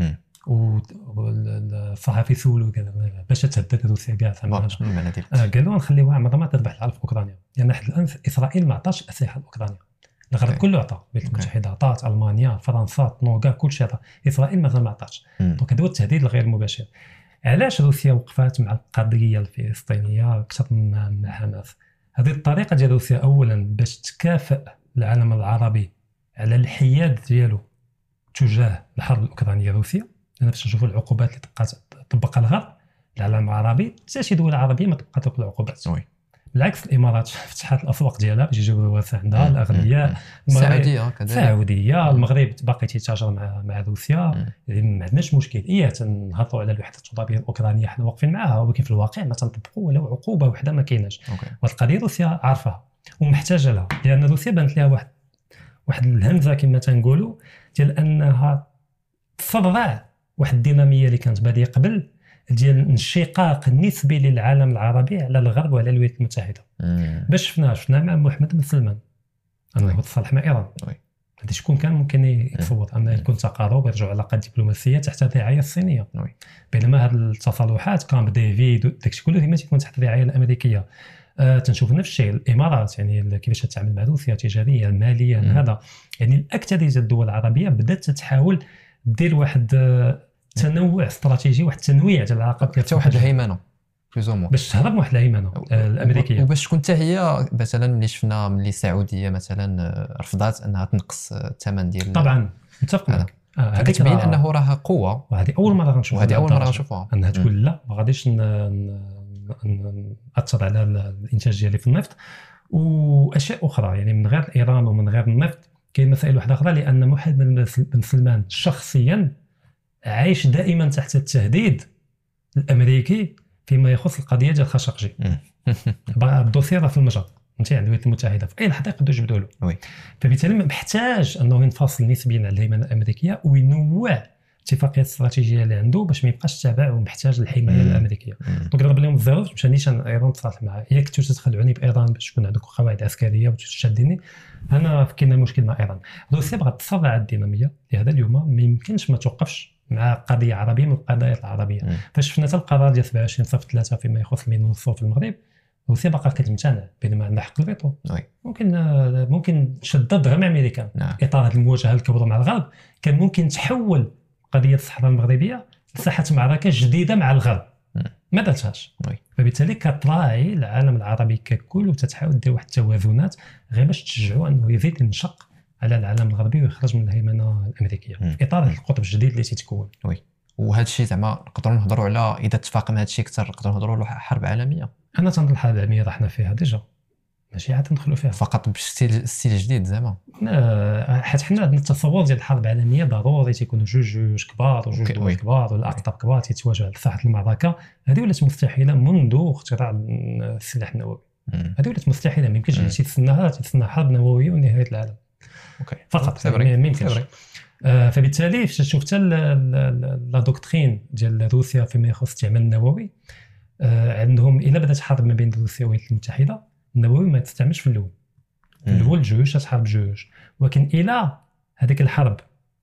والصحفي سولو قال باش تهدد روسيا كاع زعما قالوا نخليوها عمرها ما تذبح الحرب في اوكرانيا، لان حتى الان اسرائيل ما عطاش الاسلحه لاوكرانيا، الغرب كله عطى، الولايات المتحده عطات، المانيا، فرنسا، نوغا، كلشي عطى، اسرائيل مازال ما عطاتش. دونك هذا هو التهديد الغير مباشر. علاش روسيا وقفات مع القضيه الفلسطينيه اكثر من حماس؟ هذه الطريقه ديال روسيا اولا باش تكافئ العالم العربي على الحياد ديالو تجاه الحرب الاوكرانيه. روسيا انا باش نشوفوا العقوبات اللي طبقها الغرب العالم العربي، حتى شي دوله عربيه ما تبقى تاكل العقوبات. بالعكس الامارات فتحت الاسواق ديالها باش يجيبوا الواسع عندها، الاغنياء، السعوديه كذلك، السعوديه، المغرب باقي تيتاجر مع مع روسيا، ما عندناش مشكل. ايه تنهضروا على الوحده الترابيه الاوكرانيه حنا واقفين معاها، ولكن في الواقع ما تنطبقوا ولا عقوبه وحده ما كايناش. والقضيه روسيا عارفاها ومحتاجه لها، لان روسيا بانت لها واحد واحد الهمزه كما تنقولوا ديال انها تصرع واحد الديناميه اللي كانت باديه قبل ديال الانشقاق النسبي للعالم العربي على الغرب وعلى الولايات المتحده. باش شفنا شفنا مع محمد بن سلمان انه هو تصالح مع ايران. هذا شكون كان ممكن يتصور انه يكون تقارب ويرجعوا علاقات دبلوماسيه تحت الرعايه الصينيه، بينما هذه التصالحات كامب ديفيد داكشي كله ديما تيكون تحت الرعايه الامريكيه. آه تنشوف نفس الشيء الامارات، يعني كيفاش تتعامل مع روسيا تجاريا ماليا. مم. هذا يعني الاكثريه ديال الدول العربيه بدات تحاول دير واحد تنوع استراتيجي، واحد التنويع ديال العلاقات، حتى واحد الهيمنه بلوزومون باش تهرب من واحد الهيمنه الامريكيه، وباش تكون حتى هي مثلا ملي شفنا ملي السعوديه مثلا رفضات انها تنقص الثمن ديال. طبعا متفق معك، هذا كتبين انه راه قوه، وهذه اول مره غنشوفها، وهذه اول مره غنشوفها انها تقول لا ما غاديش ناثر على الانتاج ديالي في النفط واشياء اخرى. يعني من غير ايران ومن غير النفط كاين مسائل واحده اخرى، لان محمد بن سلمان شخصيا عايش دائما تحت التهديد الامريكي فيما يخص القضيه ديال خاشقجي. الدوسيه راه في المجر انت عند الولايات المتحده، في اي لحظه يقدروا يجبدوا له. فبالتالي محتاج انه ينفصل نسبيا على الهيمنه الامريكيه وينوع اتفاقيات استراتيجيه اللي عنده باش ما يبقاش تابع ومحتاج الحمايه الامريكيه. دونك ضرب لهم الزيرو مشى نيشان ايران تصالح معاه، ياك كنتو تدخلوني بايران باش تكون عندكم قواعد عسكريه وتشدني، انا كاين مشكل مع ايران. روسيا بغات تسرع الديناميه، لهذا اليوم ما يمكنش ما توقفش مع قضيه عربيه من القضايا العربيه. فشفنا حتى القرار ديال سبعة وعشرين صفر ثلاثة فيما يخص الميناء والصوت في المغرب، روسيا باقا كتمتنع بينما عندها حق الفيتو. ممكن ممكن تشدد غير مع امريكان. اطار هذه المواجهه الكبرى مع الغرب كان ممكن تحول قضيه الصحراء المغربيه لساحه معركه جديده مع الغرب، ما درتهاش. فبالتالي كتراعي العالم العربي ككل وتتحاول دير واحد التوازنات غير باش تشجعوا انه يزيد ينشق على العالم الغربي ويخرج من الهيمنه الامريكيه في اطار القطب الجديد اللي تيتكون. وي وهذا الشيء زعما نقدروا نهضروا على اذا تفاقم هذا الشيء اكثر نقدروا نهضروا على حرب عالميه. انا تنظن الحرب العالميه راه حنا فيها ديجا، ماشي عاد ندخلوا فيها فقط بستيل ستيل جديد زعما. حيت حنا عندنا التصور ديال الحرب العالميه ضروري تيكونوا جوج جوج كبار وجوج دول كبار ولا اقطاب كبار تيتواجهوا على ساحه المعركه. هذه ولات مستحيله منذ اختراع السلاح النووي. هذه ولات مستحيله، ما يمكنش شي تسناها تسنى حرب نوويه ونهايه العالم. اوكي فقط ما يمكنش. آه فبالتالي فاش شفت لا دوكترين ديال روسيا فيما يخص الاستعمال النووي، آه عندهم الا بدات حرب ما بين روسيا والولايات المتحده النووي ما تستعملش في الاول في الاول جوج تحارب جوج، ولكن الى هذيك الحرب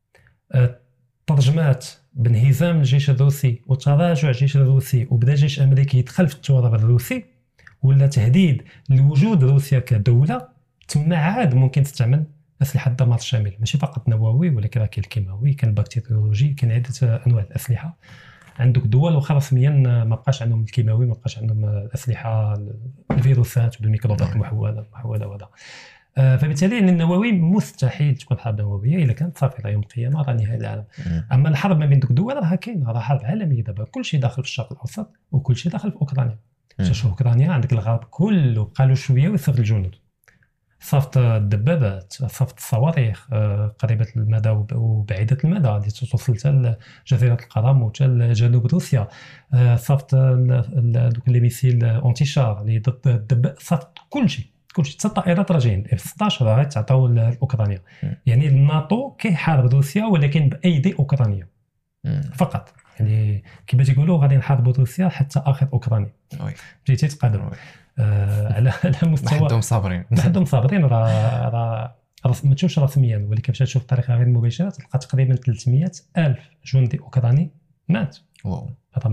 آه ترجمات بانهزام الجيش الروسي وتراجع الجيش الروسي وبدا الجيش الامريكي يدخل في التراب الروسي ولا تهديد لوجود روسيا كدوله، تما عاد ممكن تستعمل اسلحه الدمار الشامل، ماشي فقط نووي ولكن راه كاين الكيماوي، كاين البكتيريولوجي، كاين عده انواع الاسلحه. عندك دول واخا رسميا ما بقاش عندهم الكيماوي، ما بقاش عندهم الاسلحه الفيروسات والميكروبات المحوله المحوله وهذا. فبالتالي ان النووي مستحيل تكون حرب نوويه الا كانت صافي الى يوم القيامه راه نهايه العالم. اما الحرب ما بين دوك الدول راه كاين، راه حرب عالميه دابا، كل شيء داخل في الشرق الاوسط وكل شيء داخل في اوكرانيا. شوف اوكرانيا عندك الغرب كله بقالوا شويه ويصيفط الجنود، صفت الدبابات، صفت الصواريخ قريبه المدى وبعيده المدى اللي توصل حتى جزيره القرم وحتى جنوب روسيا، صفت دوك لي ميسيل اونتيشار اللي ضد الدبابات، صفت كل شيء كل شيء. حتى الطائرات راجعين اف ستة عشر راه تعطاو لاوكرانيا. يعني الناتو كيحارب روسيا ولكن بايدي اوكرانيا فقط. يعني كما تيقولوا غادي نحاربوا روسيا حتى اخر اوكرانيا. وي جيتي تقدر آه على على مستوى عندهم صابرين عندهم صابرين. راه راه ما تشوفش رسميا ولكن باش تشوف بطريقه غير مباشره تلقى تقريبا ثلاثمية ألف جندي اوكراني مات. واو.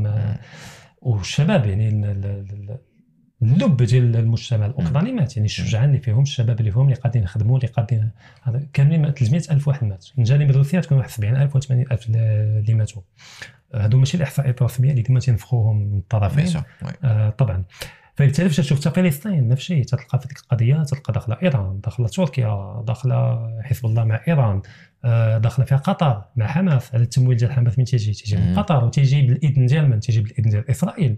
والشباب يعني اللب ديال المجتمع الاوكراني مات. يعني الشجعان اللي فيهم، الشباب اللي فيهم اللي قاعدين يخدموا اللي قاعدين كاملين ثلاثمية ألف واحد مات. من جانب روسيا تكون واحد سبعين ألف و ثمانين ألف اللي ماتوا. هادو ماشي الاحصائيات الرسميه اللي ديما تنفخوهم من الطرفين آه طبعا. فبالتالي فاش تشوف فلسطين نفس الشيء، تلقى في ديك القضيه تلقى داخله ايران، داخله تركيا، داخله حزب الله مع ايران، آه داخله فيها قطر مع حماس. على التمويل ديال حماس من تيجي تيجي من قطر وتيجي بالاذن ديال من تيجي بالاذن ديال اسرائيل.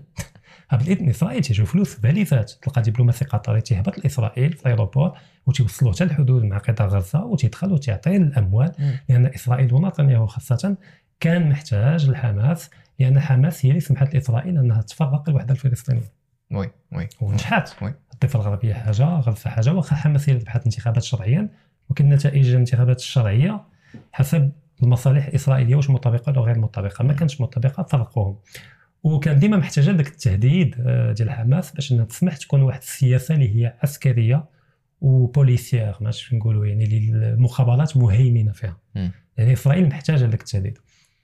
بالاذن اسرائيل تيجيو فلوس باليفات. تلقى دبلوماسي قطري تيهبط لاسرائيل في الايروبور وتيوصلوه حتى الحدود مع قطاع غزه وتيدخل وتعطي الاموال، لان اسرائيل ونتنياهو خاصه كان محتاج الحماس، لان حماس هي اللي سمحت لاسرائيل انها تفرق الوحده الفلسطينيه. وي وي ونجحت. الضفه الغربيه حاجه، غزه حاجه. واخا حماس هي اللي ذبحت انتخابات شرعيا، ولكن نتائج الانتخابات الشرعيه حسب المصالح الاسرائيليه واش مطابقه او غير مطابقه. ما كانتش مطابقه فرقوهم. وكان ديما محتاجه داك التهديد ديال حماس باش انها تسمح تكون واحد السياسه اللي هي عسكريه وبوليسيير، ماشي نقولوا يعني اللي المخابرات مهيمنه فيها. يعني اسرائيل محتاجه داك التهديد.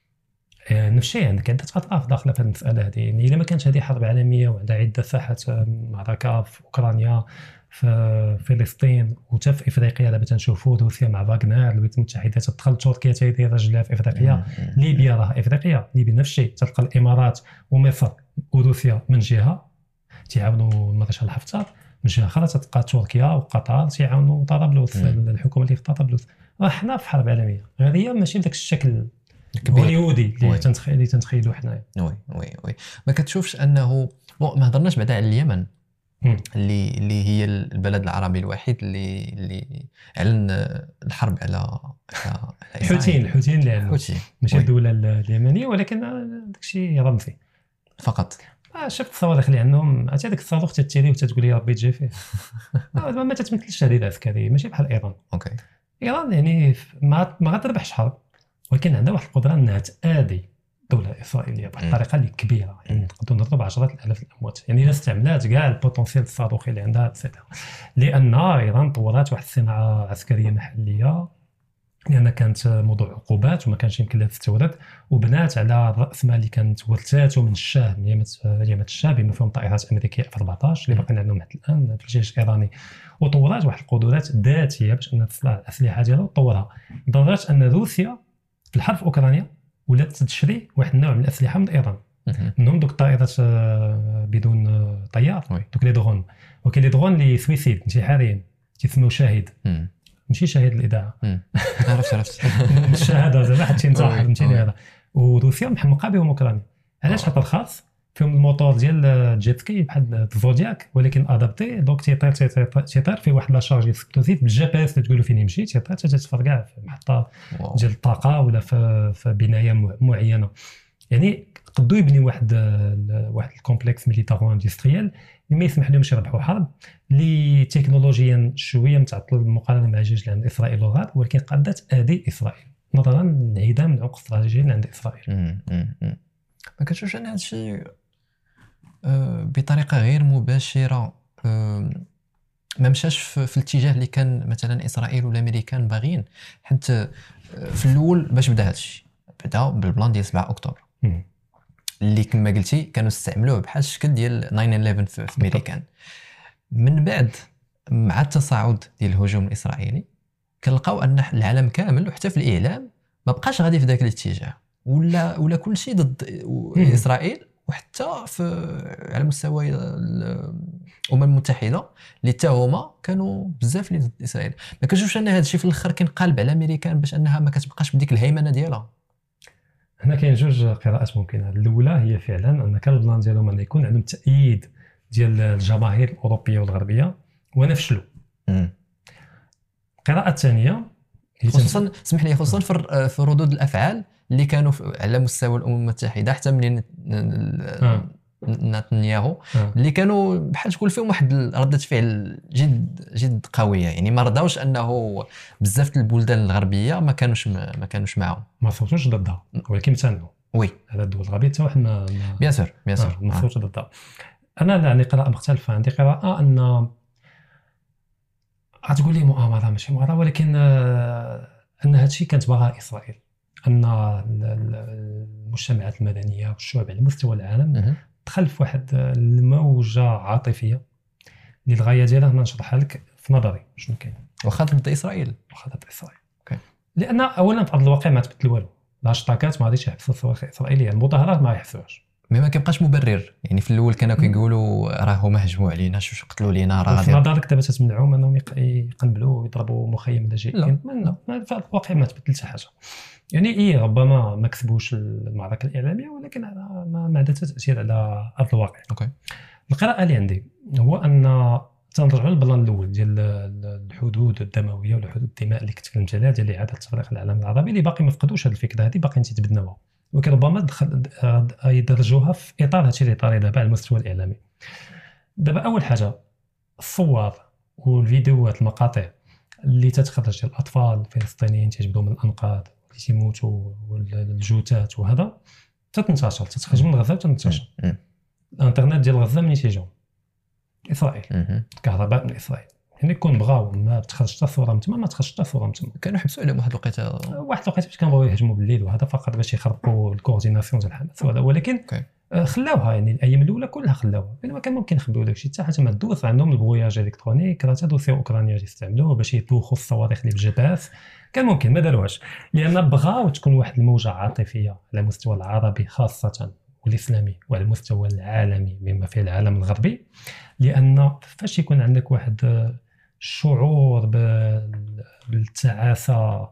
نفس الشيء عندك عده اطراف داخله في المساله هذه. يعني الا ما كانش هذه حرب عالميه وعندها عده ساحات معركه في اوكرانيا، في فلسطين وحتى في افريقيا دابا تنشوفوا روسيا مع فاغنر، الولايات المتحده تدخل، تركيا تيدير رجلها في افريقيا، ليبيا راه افريقيا، ليبيا نفس الشيء، تلقى الامارات ومصر وروسيا من جهه تيعاونوا مارشال حفتر، من جهه اخرى تلقى تركيا وقطر تيعاونوا طرابلس، الحكومه اللي في طرابلس. راه حنا في حرب عالميه، غير هي ماشي بداك الشكل هوليودي اللي تنتخيل اللي تنتخيلوا حنايا. وي وي وي ما كتشوفش انه ما هضرناش بعدا على اليمن اللي اللي هي البلد العربي الوحيد اللي اللي اعلن الحرب على على الحوثيين الحوثيين اللي عندهم ماشي الدوله اليمنيه، ولكن داكشي رمزي فقط. آه شفت الصواريخ اللي عندهم، عرفتي هذيك الصاروخ تتيري وتتقول لي ربي تجي فيه. آه ما تتمثلش تهديد عسكري، ماشي بحال ايران. اوكي ايران يعني ما ما غتربحش حرب، ولكن عندها واحد القدره انها تآدي الدوله الاسرائيليه بواحد الطريقه اللي كبيره. يعني نقدروا نضرب عشرات الالاف الاموات، يعني الا استعملات كاع البوتنسيال الصاروخي اللي عندها سيتها. لان ايران طورات واحد الصناعه عسكريه محليه، لان كانت موضوع عقوبات وما كانش يمكن لها تستورد، وبنات على الراس مال اللي كانت ورثاته من الشاه، من ايامات الشاه، بما فيهم طائرات امريكيه اف أربعطاش اللي باقيين عندهم حتى الان في الجيش الايراني. وطورات واحد القدرات ذاتيه باش انها تصنع الاسلحه ديالها وتطورها، لدرجه ان روسيا في الحرب في اوكرانيا ولات تشري واحد النوع من الاسلحه من ايران، منهم دوك الطائرات بدون طيار، دوك لي درون. وكاين لي درون اللي سويسيد انتحاريين تيسموا شاهد، ماشي شاهد الاذاعه. عرفت عرفت الشهاده زعما حتى تنتحر فهمتيني هذا. وروسيا محمقه بهم اوكرانيا. علاش؟ خاطر خاص فيهم الموتور ديال الجيت سكي بحال الزودياك، ولكن ادابتي دونك تيطير تيطير في واحد لا شارج اكسبلوزيف بالجي بي اس تقولوا فين يمشي، تيطير حتى تفرقع في محطه ديال الطاقه ولا في في بنايه معينه. يعني قدوا يبني واحد واحد الكومبلكس ميليتارو اندستريال اللي ما يسمح لهمش يربحوا حرب، اللي تكنولوجيا شويه متعطل بالمقارنه مع الجيش اللي عند اسرائيل والغرب، ولكن قادة تادي اسرائيل نظرا لانعدام العمق الاستراتيجي اللي عند اسرائيل. ما كتشوفش ان هذا الشيء بطريقه غير مباشره ما مشاش في الاتجاه اللي كان مثلا اسرائيل والامريكان باغيين؟ حيت في الاول باش بدا هذا الشيء بدا بالبلان ديال سبعة اكتوبر اللي كما قلتي كانوا استعملوه بحال الشكل ديال تسعة إحدى عشر في امريكان. من بعد مع التصاعد ديال الهجوم الاسرائيلي كنلقاو ان العالم كامل وحتى في الاعلام ما بقاش غادي في ذاك الاتجاه، ولا ولا كل شيء ضد اسرائيل، وحتى في على مستوى الامم المتحده اللي حتى هما كانوا بزاف اللي ضد اسرائيل. ما كنشوفش ان هذا الشيء في الاخر كينقلب على الامريكان باش انها ما كتبقاش بديك الهيمنه ديالها. هنا كاين جوج قراءات ممكنه. الاولى هي فعلا ان كان البلان ديالهم ان يكون عندهم تأييد ديال الجماهير الاوروبيه والغربيه وانا فشلوا. القراءه الثانيه خصوصا اسمح لي خصوصا في في ردود الافعال اللي كانوا على مستوى الامم المتحده حتى منين آه. نتنياهو آه. اللي كانوا بحال تقول فيهم واحد رده فعل جد جد قويه، يعني ما رضاوش انه بزاف البلدان الغربيه ما كانوش ما كانوش معهم، ما صوتوش ضدها ولكن امتنعوا. وي هذا الدول الغربيه حتى واحد ما بيان سور بيان سور ما صوتوش ضدها. انا عندي قراءه مختلفه. عندي قراءه ان غتقول لي مؤامره ماشي مؤامره، ولكن ان هذا الشيء كانت باغا اسرائيل، ان المجتمعات المدنيه والشعوب على مستوى العالم دخل في واحد الموجه عاطفيه اللي الغايه ديالها نشرحها لك في نظري شنو كاين. واخا ضد اسرائيل واخا ضد اسرائيل اوكي، لان اولا في ارض الواقع ما تبدل والو. الهاشتاغات ما غاديش يحبسوا الصواريخ الاسرائيليه، المظاهرات ما يحبسوهاش، مي ما كيبقاش مبرر. يعني في الاول كانوا كيقولوا راه هما هجموا علينا، شوف قتلوا لينا، راه في نظرك دابا تتمنعهم انهم يقنبلوا ويضربوا مخيم لاجئين؟ لا في الواقع ما تبدل حتى حاجه. يعني ايه ربما ما كسبوش المعركه الاعلاميه، ولكن ما ما عندها تاثير على ارض الواقع. اوكي. القراءه اللي عندي هو ان تنرجعوا للبلان الاول ديال الحدود الدمويه والحدود الدماء اللي كتكلمت عليها ديال اعاده تفريق العالم العربي، اللي باقي ما فقدوش هذه الفكره هذه، باقيين تيتبناوها، ولكن ربما دخل يدرجوها في اطار هادشي اللي طاري دابا على المستوى الاعلامي. دابا اول حاجه الصور والفيديوهات المقاطع اللي تتخرج ديال الاطفال الفلسطينيين تيجبدوا من الانقاض اللي تيموتوا والجوتات وهذا تتنتشر، تتخرج من غزه وتنتشر. الانترنت ديال غزه منين تيجيو؟ اسرائيل، الكهرباء من اسرائيل. يعني كون بغاو ما تخرج حتى صوره من تما، ما تخرج حتى صوره من تما. كانوا حبسوا عليهم واحد الوقيته واحد الوقيته باش كانوا بغاو يهجموا بالليل وهذا فقط باش يخربوا الكورديناسيون ديال الحماس وهذا، ولكن okay. خلاوها. يعني الايام الاولى كلها خلاوها، يعني ما كان ممكن يخبيو داكشي حتى حتى ما دوز عندهم البوياج الكترونيك، راه دوسيو اوكرانيا يستعملوه باش يدوخوا الصواريخ اللي بالجبهات. كان ممكن ما داروهاش، لان بغاو تكون واحد الموجه عاطفيه على المستوى العربي خاصه والاسلامي وعلى المستوى العالمي بما فيه العالم الغربي. لان فاش يكون عندك واحد الشعور بالتعاسه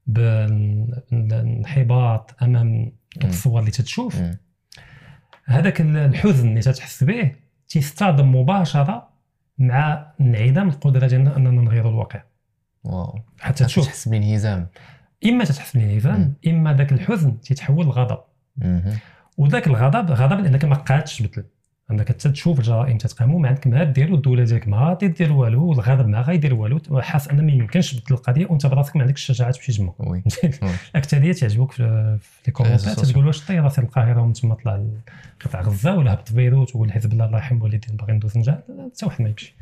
بالانحباط امام الصور اللي تتشوف، هذاك الحزن اللي تتحس به تيصطدم مباشره مع انعدام القدره ديالنا اننا نغيروا الواقع. واو، حتى تشوف تحس بالانهزام، اما تتحس بالانهزام اما ذاك الحزن تيتحول لغضب. وذاك الغضب غضب لانك ما قادش تبدل، انك تشوف الجرائم تتقاموا ما عندك ما ديروا، الدوله ديالك ما غادي دير والو، والغضب ما غايدير والو، حاس ان ما يمكنش تبدل القضيه وانت براسك ما عندكش الشجاعه باش تجمع. الاكثريه تعجبوك في لي كومونتات تقول واش طياره في القاهره ومن تما طلع قطع غزه ولا هبط بيروت ولا حزب الله الله يرحم الوالدين باغي ندوز نجاح، حتى واحد ما يمشي.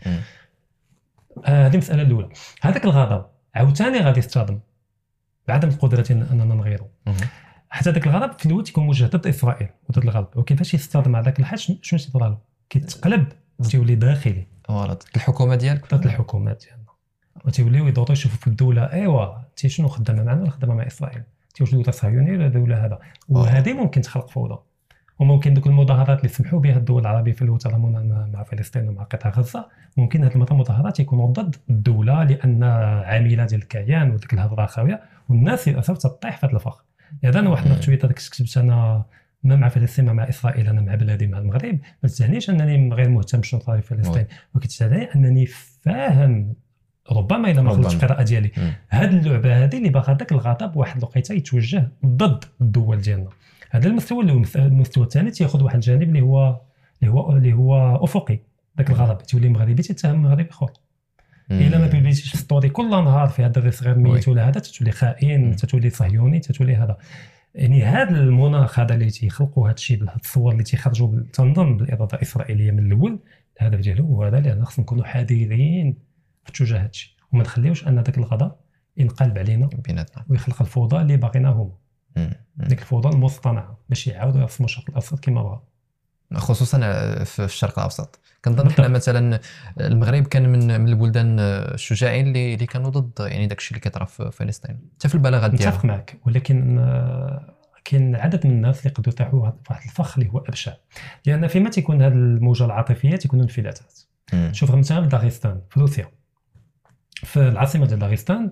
هذه المساله الاولى. هذاك الغضب عاوتاني غادي يصطدم بعدم القدره اننا نغيروا، حتى داك الغضب في الاول تيكون موجه ضد اسرائيل وضد الغرب، وكيفاش يصطدم مع داك الحاج شنو تيطرى له؟ كيتقلب تيولي داخلي فوالا ضد الحكومه ديالك، ضد الحكومات ديالنا، وتيوليو يدوروا يشوفوا في الدوله ايوا تي شنو خدامه معنا ولا خدامه مع اسرائيل، تيوجدوا دوله صهيونيه ولا دوله هذا، وهذه ممكن تخلق فوضى. وممكن دوك المظاهرات اللي سمحوا بها الدول العربيه في المتضامن مع فلسطين ومع قطاع غزه، ممكن هذه المظاهرات يكونوا ضد الدوله لان عامله ديال الكيان وديك الهضره خاويه، والناس للاسف تطيح في هذا الفخ. يعني انا واحد التويته داك كتبت انا ما مع فلسطين ما مع اسرائيل، انا مع بلادي مع المغرب، ما تعنيش انني غير مهتم بشنو صاير في فلسطين، وكتعني انني فاهم ربما الا ما خلطتش القراءه ديالي هاد اللعبه هذه اللي باغا داك الغضب واحد الوقيته يتوجه ضد الدول ديالنا. هذا المستوى اللي هو المستوى الثاني تياخذ واحد الجانب اللي هو اللي هو اللي هو افقي، داك الغضب تولي مغربي تتهم مغربي اخر. الا ما بيبيتيش ستوري كل نهار في هذا الرئيس غير ميت ولا هذا، تتولي خائن، تتولي صهيوني، تتولي هذا. يعني هذا المناخ هذا اللي تيخلقوا هذا الشيء بهذه الصور اللي تيخرجوا تنظم بالاراده الاسرائيليه من الاول، الهدف ديالو هو هذا، لان خصنا نكونوا حذرين في اتجاه هذا الشيء وما نخليوش ان ذاك الغضب ينقلب علينا بيناتنا ويخلق الفوضى اللي باغيناها هما، ديك الفوضى المصطنعه باش يعاودوا يرسموا الشرق الاوسط كما بغا، خصوصا في الشرق الاوسط. كنظن حنا مثلا المغرب كان من من البلدان الشجاعين اللي اللي كانوا ضد يعني داك الشيء اللي كيطرا في فلسطين حتى في البلاغات ديالها. متفق معك، ولكن كاين عدد من الناس اللي قدروا يطيحوا في واحد الفخ اللي هو ابشع، لان فيما تيكون هذه الموجه العاطفيه تيكونوا انفلاتات. شوف مثلا في داغستان في روسيا، في العاصمه ديال داغستان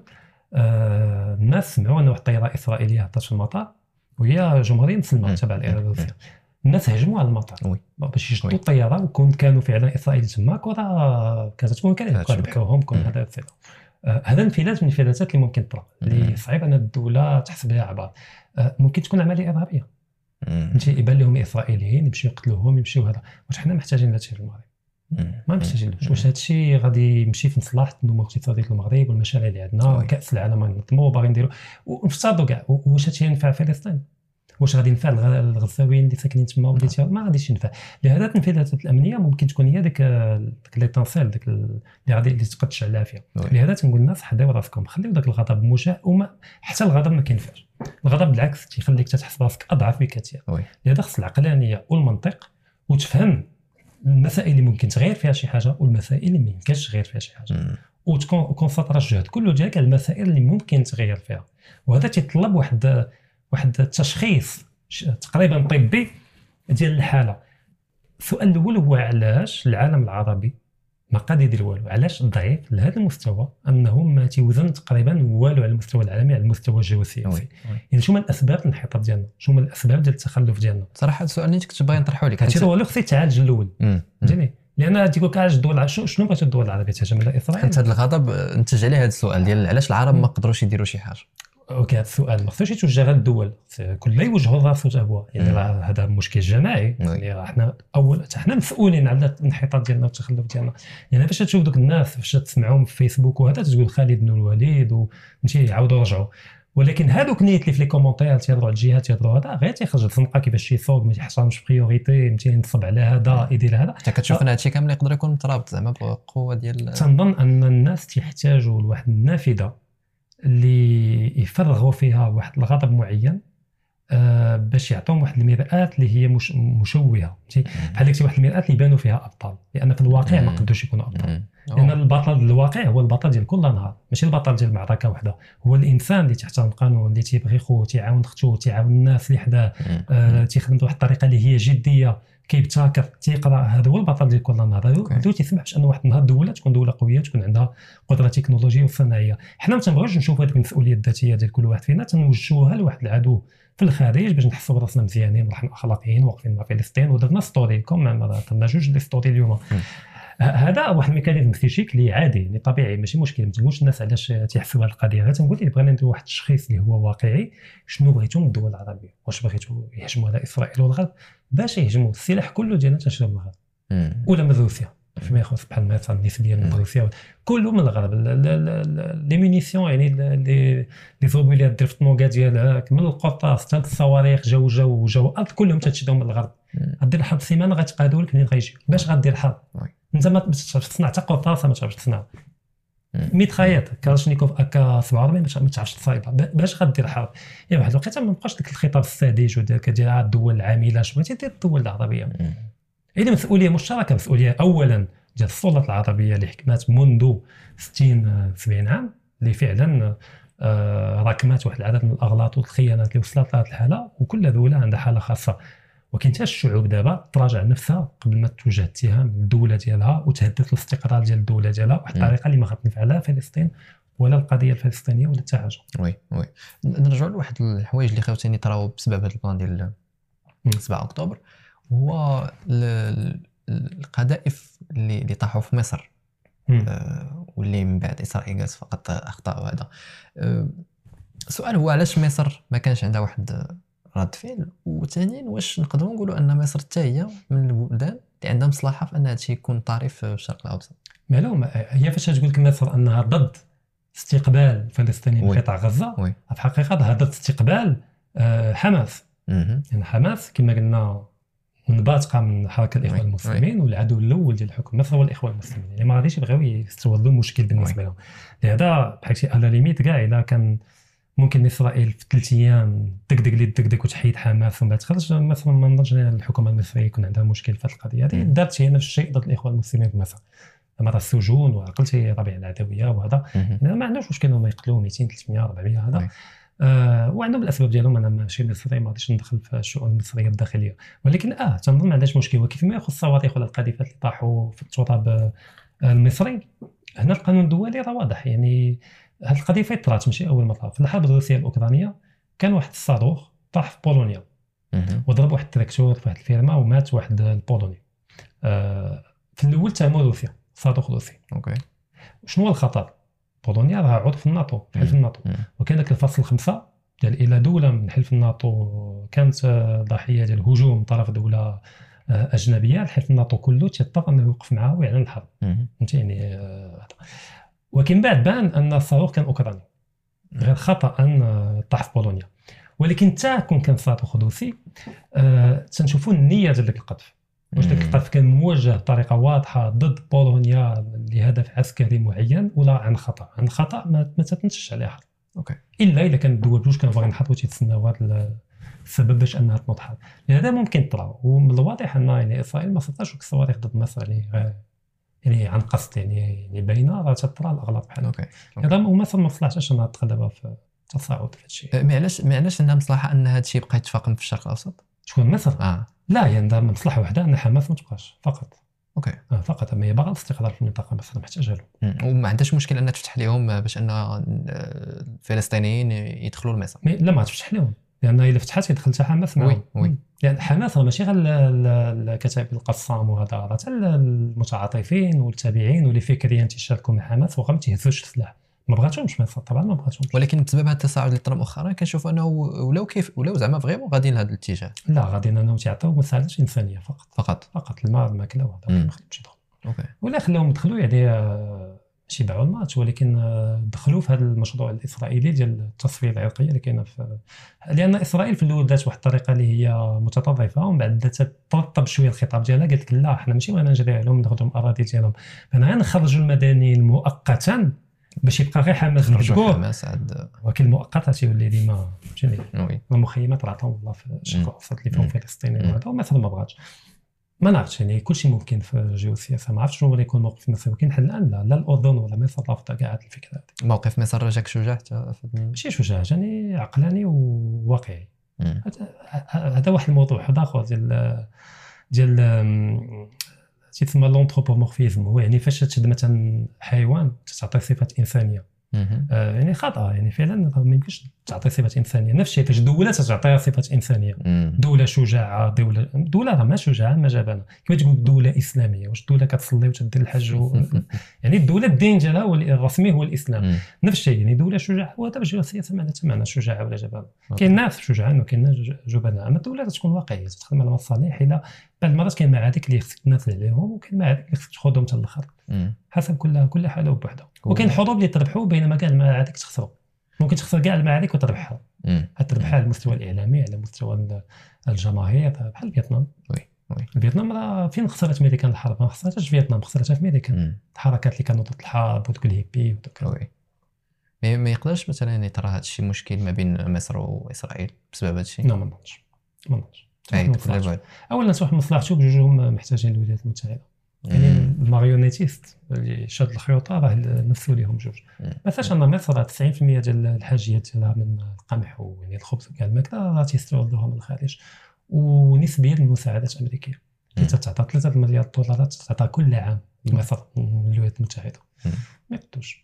آه الناس سمعوا ان واحد الطياره اسرائيليه هبطت في المطار وهي جمهوريه مسلمه تبع روسيا. الناس هجموا على المطار باش يشدوا الطياره، وكون كانوا فعلا اسرائيل تما كره كانت تكون كيذبحوهم كون هذا السبب. آه هذا انفلات من الانفلاتات اللي ممكن تطرا، اللي صعيب ان الدوله تحسب بها عبار. آه ممكن تكون عمليه ارهابيه، فهمتي، يبان لهم اسرائيليين يمشيو يقتلوهم يمشيو هذا. واش حنا محتاجين هذا الشيء في المغرب؟ ما محتاجينوش. واش هذا الشيء غادي يمشي في مصلحه النمو الاقتصادي ديال المغرب والمشاريع اللي عندنا وكاس العالم ننظموا باغي نديروا ونفترضوا كاع؟ واش هذا الشيء ينفع فلسطين؟ واش غادي ينفع الغزاويين اللي ساكنين تما ولا ما غاديش ينفع؟ لهذا الانفلاتات الامنيه ممكن تكون هي ديك ديك لي طونسيل ديك اللي غادي اللي تقد تشعل فيها. لهذا تنقول للناس حداو راسكم، خليو داك الغضب مشاع، وما حتى الغضب ما كينفعش. الغضب بالعكس تيخليك تحس براسك اضعف بكثير. لهذا خص العقلانيه والمنطق، وتفهم المسائل اللي ممكن تغير فيها شي حاجه والمسائل اللي ما يمكنش تغير فيها شي حاجه، وتكونسطر الجهد كله ديالك على المسائل اللي ممكن تغير فيها. وهذا تيطلب واحد واحد التشخيص تقريبا طبي ديال الحاله. السؤال الاول هو علاش العالم العربي ما قادر يدير والو؟ علاش ضعيف لهذا المستوى انه ما تيوزن تقريبا والو على المستوى العالمي على المستوى الجيوسياسي؟ يعني شنو هما الاسباب الانحطاط ديالنا؟ شنو هما الاسباب ديال التخلف ديالنا؟ صراحه السؤال اللي كنت باغي نطرحه لك هادشي هو اللي خصو يتعالج الاول، فهمتيني؟ لان تيقول لك علاش الدول شنو بغات الدول العربيه تهاجم على اسرائيل؟ حيت هذا الغضب نتج عليه هذا السؤال ديال علاش العرب ما قدروش يديروا شي حاجه. اوكي، هذا السؤال ما خصوش يتوجه غير الدول، كل يوجهوا راسو حتى هو. يعني هذا مشكل جماعي، يعني احنا اول حنا مسؤولين على الانحطاط ديالنا والتخلف ديالنا. يعني باش تشوف دوك الناس فاش تسمعهم في فيسبوك وهذا تقول خالد بن الوليد ومشي يعاودوا رجعوا، ولكن هذوك نيت اللي في لي كومونتير تيهضروا على الجهات تيهضروا هذا غير تيخرج الزنقه كيفاش يصوب ما يحصلش بريوريتي، متي ينصب على هذا يدير هذا. انت كتشوف ان هادشي كامل يقدر يكون مترابط زعما بقوه ديال. تنظن ان الناس تيحتاجوا لواحد النافذه اللي يفرغوا فيها واحد الغضب معين آه باش يعطيهم واحد المرآة اللي هي مش مشوهه، بحال هكا واحد المرآة اللي يبانوا فيها ابطال، لان في الواقع ما قدوش يكونوا ابطال. لان البطل الواقع هو البطل ديال كل نهار، ماشي البطل ديال معركه واحده. هو الانسان اللي تحت القانون، اللي تيبغي خوه، تيعاون اختو، تيعاون الناس اللي حداه، آه تيخدم بواحد الطريقه اللي هي جديه، كيبتكر، تيقرا. هذا هو البطل ديال كل نهار. هذا تيسمح باش ان واحد النهار دوله تكون دوله قويه، تكون عندها قدره تكنولوجيه وصناعيه. حنا ما تنبغيوش نشوفوا هذيك المسؤوليه الذاتيه ديال كل واحد فينا تنوجهوها لواحد العدو في الخارج باش نحسوا براسنا مزيانين ونحن اخلاقيين واقفين مع فلسطين ودرنا ستوري كوم درنا جوج لي ستوري اليوم. هذا واحد الميكانيزم فيزيك اللي عادي، اللي طبيعي، ماشي مشكل. ما تنقولش الناس علاش تيحسوا بهذه القضيه، غير تنقول اللي بغينا نديروا واحد التشخيص اللي هو واقعي. شنو بغيتوا من الدول العربيه؟ واش بغيتوا يهجموا على اسرائيل والغرب؟ باش يهجموا السلاح كله ديالنا تنشرو من الغرب ولا من روسيا فيما يخص بحال مثلا نسبيا من روسيا كله من الغرب. لي مونيسيون يعني لي لي زوبوليات ديال الطنوكه ديالك من القرطاس حتى الصواريخ جاو جاو جاو الارض كلهم تتشدهم من الغرب. غدير الحرب سيمانه غتقادوا لك منين غيجيو. باش غدير الحرب انت ما تعرفش تصنع حتى قرطاسه، ما تعرفش تصنع ميتخايات كالاشنيكوف اكا سبعة وأربعين ما تعرفش تصايبها. باش غدير الحرب؟ يا واحد الوقيته ما بقاش داك الخطاب الساذج وداك ديال الدول العامله. شنو بغيتي دير الدول العربيه؟ هي مسؤوليه مشتركه، مسؤوليه اولا ديال السلطات العربيه اللي حكمات منذ ستين سبعين عام، اللي فعلا آه راكمات واحد العدد من الاغلاط والخيانات اللي وصلت لهذه الحاله، وكل دوله عندها حاله خاصه. وكاين حتى الشعوب دابا تراجع نفسها قبل ما توجه اتهام للدوله ديالها وتهدد الاستقرار ديال الدوله ديالها بواحد الطريقه اللي ما غتنفع لا فلسطين ولا القضيه الفلسطينيه ولا حتى حاجه. وي وي نرجعوا لواحد الحوايج اللي خاوتاني طراو بسبب هذا البلان ديال سبعة اكتوبر، هو القذائف اللي اللي طاحوا في مصر آه واللي من بعد اسرائيل قالت فقط اخطاوا. هذا آه السؤال هو علاش مصر ما كانش عندها واحد رد فعل؟ وثانيا واش نقدروا نقولوا ان مصر حتى هي من البلدان اللي عندها مصلحه في ان هادشي يكون طريف في الشرق الاوسط؟ معلوم هي فاش تقول لك مصر انها ضد استقبال الفلسطينيين في قطاع غزه، وي. في الحقيقه ضد استقبال آه حماس. يعني حماس كما قلنا منبثقه من حركه الاخوان المسلمين، والعدو الاول ديال الحكم مصر هو الاخوان المسلمين. يعني ما غاديش يبغيو يستوردوا مشكل بالنسبه لهم. لهذا بحال شي على ليميت كاع الا كان ممكن اسرائيل في ثلاث ايام دقدق لي دقدق وتحيد حماس ومن بعد تخرج مثلا. ما نظنش الحكومه المصريه يكون عندها مشكل في هذه القضيه هذه. دارت هي نفس الشيء ضد الاخوان المسلمين في مصر، مرة السجون وعقلتي طبيعه العدويه وهذا. ما عندناش مشكل انهم يقتلوا مئتين ثلاثمية أربعمية هذا. آه وعندهم الاسباب ديالهم. انا ماشي مصري ما غاديش ندخل في الشؤون المصريه الداخليه، ولكن اه تنظن ما عندهاش مشكل. وكيف ما يخص الصواريخ ولا القذيفات اللي طاحوا في التراب المصري، هنا القانون الدولي راه واضح. يعني هذه القضيه طرات ماشي اول مره. في الحرب الروسيه الاوكرانيه كان واحد الصاروخ طاح في بولونيا وضرب واحد التراكتور في واحد الفيرما ومات واحد البولوني. آه في الاول تهموا روسيا، صاروخ روسي. اوكي شنو هو الخطر؟ بولونيا راه عضو في الناتو، في حلف الناتو، وكان داك الفصل خمسة ديال الى دوله من حلف الناتو كانت ضحيه ديال هجوم طرف دوله اجنبيه، الحلف الناتو كله تيضطر انه يوقف معاه ويعلن الحرب. فهمتي يعني هذا. ولكن بعد بان ان الصاروخ كان اوكراني غير خطا طاح في بولونيا. ولكن حتى كون كان صاروخ روسي آه تنشوفوا النيه ديال داك القذف. واش داك القذف كان موجه بطريقه واضحه ضد بولونيا لهدف عسكري معين ولا عن خطا؟ عن خطا ما, ما تتنشش عليه حرب. اوكي الا الا كان الدول بجوج كانوا باغيين يحطوا تيتسناو هذا السبب باش انها تنوض حرب. لهذا ممكن طرا. ومن الواضح ان يعني اسرائيل ما صدقش الصواريخ ضد مصر يعني يعني عن قصد. يعني يعني باينه راه تطرا الاغلاط بحال اوكي هذا. ومصر ما مصلحتش انها تدخل دابا في تصاعد في هادشي. ما علاش ما علاش عندها مصلحه ان هادشي يبقى يتفاقم في الشرق الاوسط؟ شكون مصر؟ اه لا يعني عندها مصلحه واحده ان حماس ما تبقاش فقط. اوكي آه فقط. اما هي باغا الاستقرار في المنطقه، مصر محتاجه له. وما عندهاش مشكل انها تفتح لهم باش ان الفلسطينيين يدخلوا لمصر؟ لا ما تفتح لهم، لان الا فتحت يدخل حتى حماس معهم. وي وي يعني حماس ماشي غير الكتائب القسام وهذا، راه حتى المتعاطفين والتابعين واللي فكريا تيشاركوا مع حماس وغا ما تيهزوش السلاح. ما بغاتهمش مصر طبعا، ما بغاتهمش. ولكن بسبب هذا التصاعد اللي طرا مؤخرا كنشوف انه ولو كيف ولو زعما فريمون غاديين لهذا الاتجاه. لا غاديين انهم تيعطيو مساعده انسانيه فقط فقط فقط الماء الماكله وهذا ما يخليهمش يدخلوا. اوكي ولا خلاهم يدخلوا يعني ماشي باعوا الماتش، ولكن دخلوا في هذا المشروع الاسرائيلي ديال التصفيه العرقيه اللي كاينه في. لان اسرائيل في الاول دات واحد الطريقه اللي هي متطرفه، ومن بعد تطبطب شويه الخطاب ديالها، قالت لك لا حنا ماشي بغينا نجري عليهم ناخذوا الاراضي ديالهم، حنا غنخرجوا المدنيين مؤقتا باش يبقى غير حماس نرجعوا حماس عاد. ولكن المؤقت تيولي ديما فهمتيني. وي المخيمات راه والله في الشرق الاوسط اللي فيهم فلسطينيين وهذا، ومثلا ما بغاتش. ما نعرفش يعني كلشي ممكن في الجيوسياسه. ما عرفتش شنو غادي يكون موقف مصر، ولكن حل الان لا لا الاردن ولا مصر رافضه كاع هذه الفكره هذه. موقف مصر جاك شجاع؟ ماشي شجاع، جاني عقلاني وواقعي. هذا واحد الموضوع واحد اخر ديال ديال تسمى لونتروبومورفيزم. هو يعني فاش تشد مثلا حيوان تعطي صفات انسانيه آه يعني خطا. يعني فعلا ما يمكنش تعطي صفات انسانيه. نفس الشيء فاش دوله تعطيها صفات انسانيه. دوله شجاعه، دوله دوله راه ما شجاعه ما جبانه. كما تقول دوله اسلاميه، واش دوله كتصلي وتدير الحج و... يعني الدوله الدين ديالها هو الرسمي هو الاسلام. نفس الشيء يعني دوله شجاعه. وهذا باش السياسه معناتها معنى شجاعه ولا جبانه. كاين ناس شجعان وكاين ناس جبناء. اما الدوله تكون واقعيه، تخدم على مصالح. الا بعض المرات كاين معارك اللي خصك تنازل عليهم، وكاين معارك اللي خصك تاخذهم حتى الاخر حسب كل كل حاله بوحدها. وكاين حروب اللي تربحوا بينما كاع المعارك تخسروا. ممكن تخسر كاع المعارك وتربحها. تربحها على المستوى الاعلامي، على مستوى الجماهير، بحال فيتنام. وي وي فيتنام راه فين خسرت امريكان الحرب؟ ما خسرتش فيتنام، خسرتها في امريكان. الحركات اللي كانوا ضد الحرب ودوك الهيبي ودوك. وي مي ما يقدرش مثلا يطرا هذا الشيء مشكل ما بين مصر واسرائيل بسبب هذا الشيء؟ لا ما نظنش ما نظنش. اي اولا صح مصلحته بجوجهم محتاجين الولايات المتحده. يعني الماريونيتيست اللي شاد الخيوطه راه نفسوا ليهم جوج. مثلا ان مصر تسعين بالمئة ديال الحاجيات ديالها من القمح ويعني الخبز وكاع الماكله راه تيستوردوها من الخارج، ونسبيا المساعدات الامريكيه اللي تعطى ثلاثة مليار دولارات تعطى كل عام لمصر من الولايات المتحده. ما يقدوش.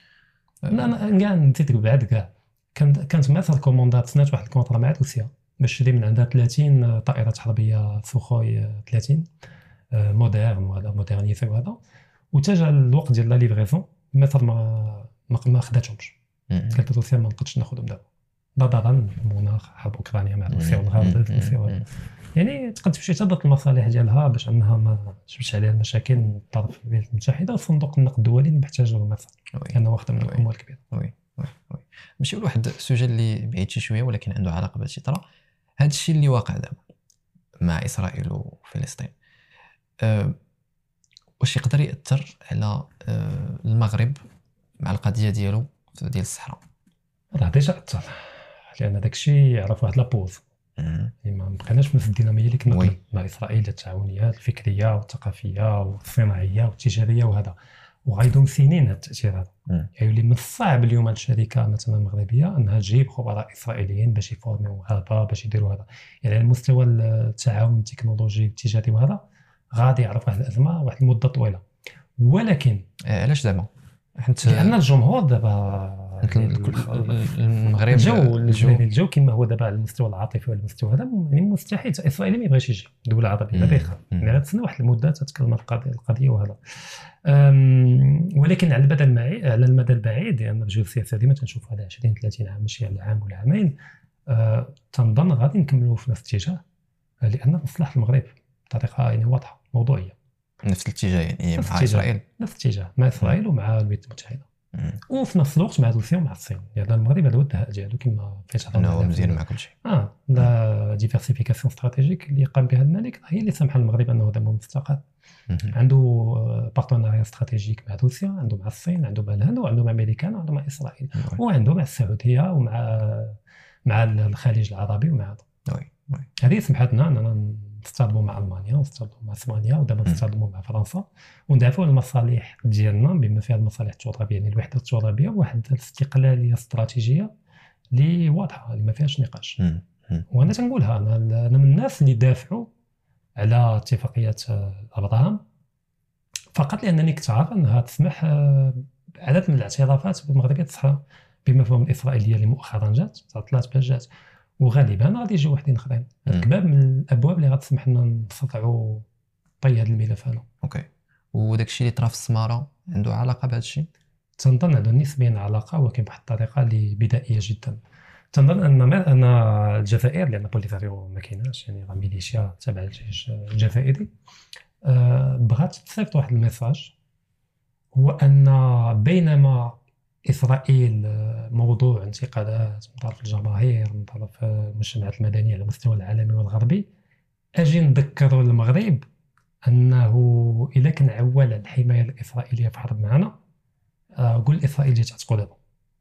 انا كاع نزيدك بعد كاع كانت كانت مصر كوموندات سنات واحد الكونطرا مع روسيا باش تشري من عندها ثلاثين طائره حربيه سوخوي ثلاثين مودرن وهذا مودرنيزي وهذا، وتجا الوقت ديال لا ليفريزون مصر ما ما خداتهمش. قالت روسيا ما نقدش ناخذهم دابا نظرا لمناخ حرب اوكرانيا مع روسيا والغرب روسيا. يعني تقدر تمشي حتى ضد المصالح ديالها باش انها ما تجبدش عليها المشاكل من طرف الولايات المتحده وصندوق النقد الدولي اللي محتاج له مصر لانه واخده من الاموال الكبيره. وي وي وي ماشي واحد السوجي اللي بعيد شي شويه ولكن عنده علاقه بهذا الشيء. ترى هذا الشيء اللي واقع دابا مع اسرائيل وفلسطين أه واش يقدر ياثر على أه المغرب مع القضيه ديالو ديال الصحراء؟ راه ديجا اثر، لان داك الشيء يعرف واحد لابوز. يعني ما بقيناش في نفس الديناميه اللي كنا مع اسرائيل، التعاونيات الفكريه والثقافيه والصناعيه والتجاريه وهذا. وغيدوم سنين هذا التاثير هذا. مم. يعني من الصعب اليوم على الشركه مثلا المغربيه انها تجيب خبراء اسرائيليين باش يفورميو هذا باش يديروا هذا. يعني على المستوى التعاون التكنولوجي التجاري وهذا غادي يعرف واحد الازمه واحد المده طويله. ولكن آه، علاش زعما حيت لان الجمهور دابا المغرب الجو الجو الجو كما هو دابا على المستوى العاطفي وعلى المستوى هذا يعني مستحيل اسرائيل ما يبغيش يجي دوله عربيه لا بيخاف يعني غتسنى واحد المده تتكلم القضيه القضيه وهذا. ولكن على المدى المعي على المدى البعيد لان يعني الجيل السياسي ديما تنشوف على عشرين ثلاثين عام ماشي على عام ولا عامين أه تنظن غادي نكملوا في نفس الاتجاه لان مصلحه المغرب بطريقه يعني واضحه موضوعيه نفس الاتجاه يعني نفس مع اسرائيل نفس الاتجاه مع اسرائيل ومع الولايات المتحده وفي نفس الوقت مع روسيا ومع الصين. يعني المغرب هذا هو الدهاء ديالو كما فايت هضرنا انه مزيان مع كل شيء. اه لا ديفيرسيفيكاسيون استراتيجيك اللي قام بها الملك هي اللي سمح للمغرب انه دائما مستقر. عنده بارتناريا استراتيجيك مع روسيا، عنده مع الصين، عنده مع الهند، وعنده مع امريكان، وعنده مع اسرائيل، وعنده مع السعوديه ومع مع الخليج العربي ومع هذا. وي وي هذه سمحتنا اننا نستخدموا مع المانيا ونستخدموا مع اسبانيا ودابا نستخدموا مع فرنسا وندافعوا على المصالح ديالنا بما فيها المصالح الترابيه. يعني الوحده الترابيه واحد الاستقلاليه استراتيجيه اللي واضحه اللي ما فيهاش نقاش. وانا تنقولها انا انا من الناس اللي دافعوا على اتفاقيه ابراهام فقط لانني كنت عارف انها تسمح عدد من الاعترافات بالمغربيه تصحى بما فيهم الاسرائيليه اللي مؤخرا جات ثلاث باجات وغالبا غادي يجيو وحدين اخرين. هذاك باب من الابواب اللي غتسمح لنا نستطيعوا طي هذا الملف هذا. اوكي. وداك الشيء اللي طرا في السماره عنده علاقه بهذا الشيء؟ تنظن عنده نسبيا علاقه ولكن بواحد الطريقه اللي بدائيه جدا. تنظن ان ان الجزائر لان بوليساريو ما كايناش يعني راه ميليشيا تابع الجيش الجزائري أه بغات تصيفط واحد الميساج هو ان بينما إسرائيل موضوع انتقادات من طرف الجماهير من طرف المجتمعات المدنية على المستوى العالمي والغربي أجي نذكروا المغرب أنه إذا كان عول الحماية الإسرائيلية في حرب معنا قول إسرائيل جات تعتقلوا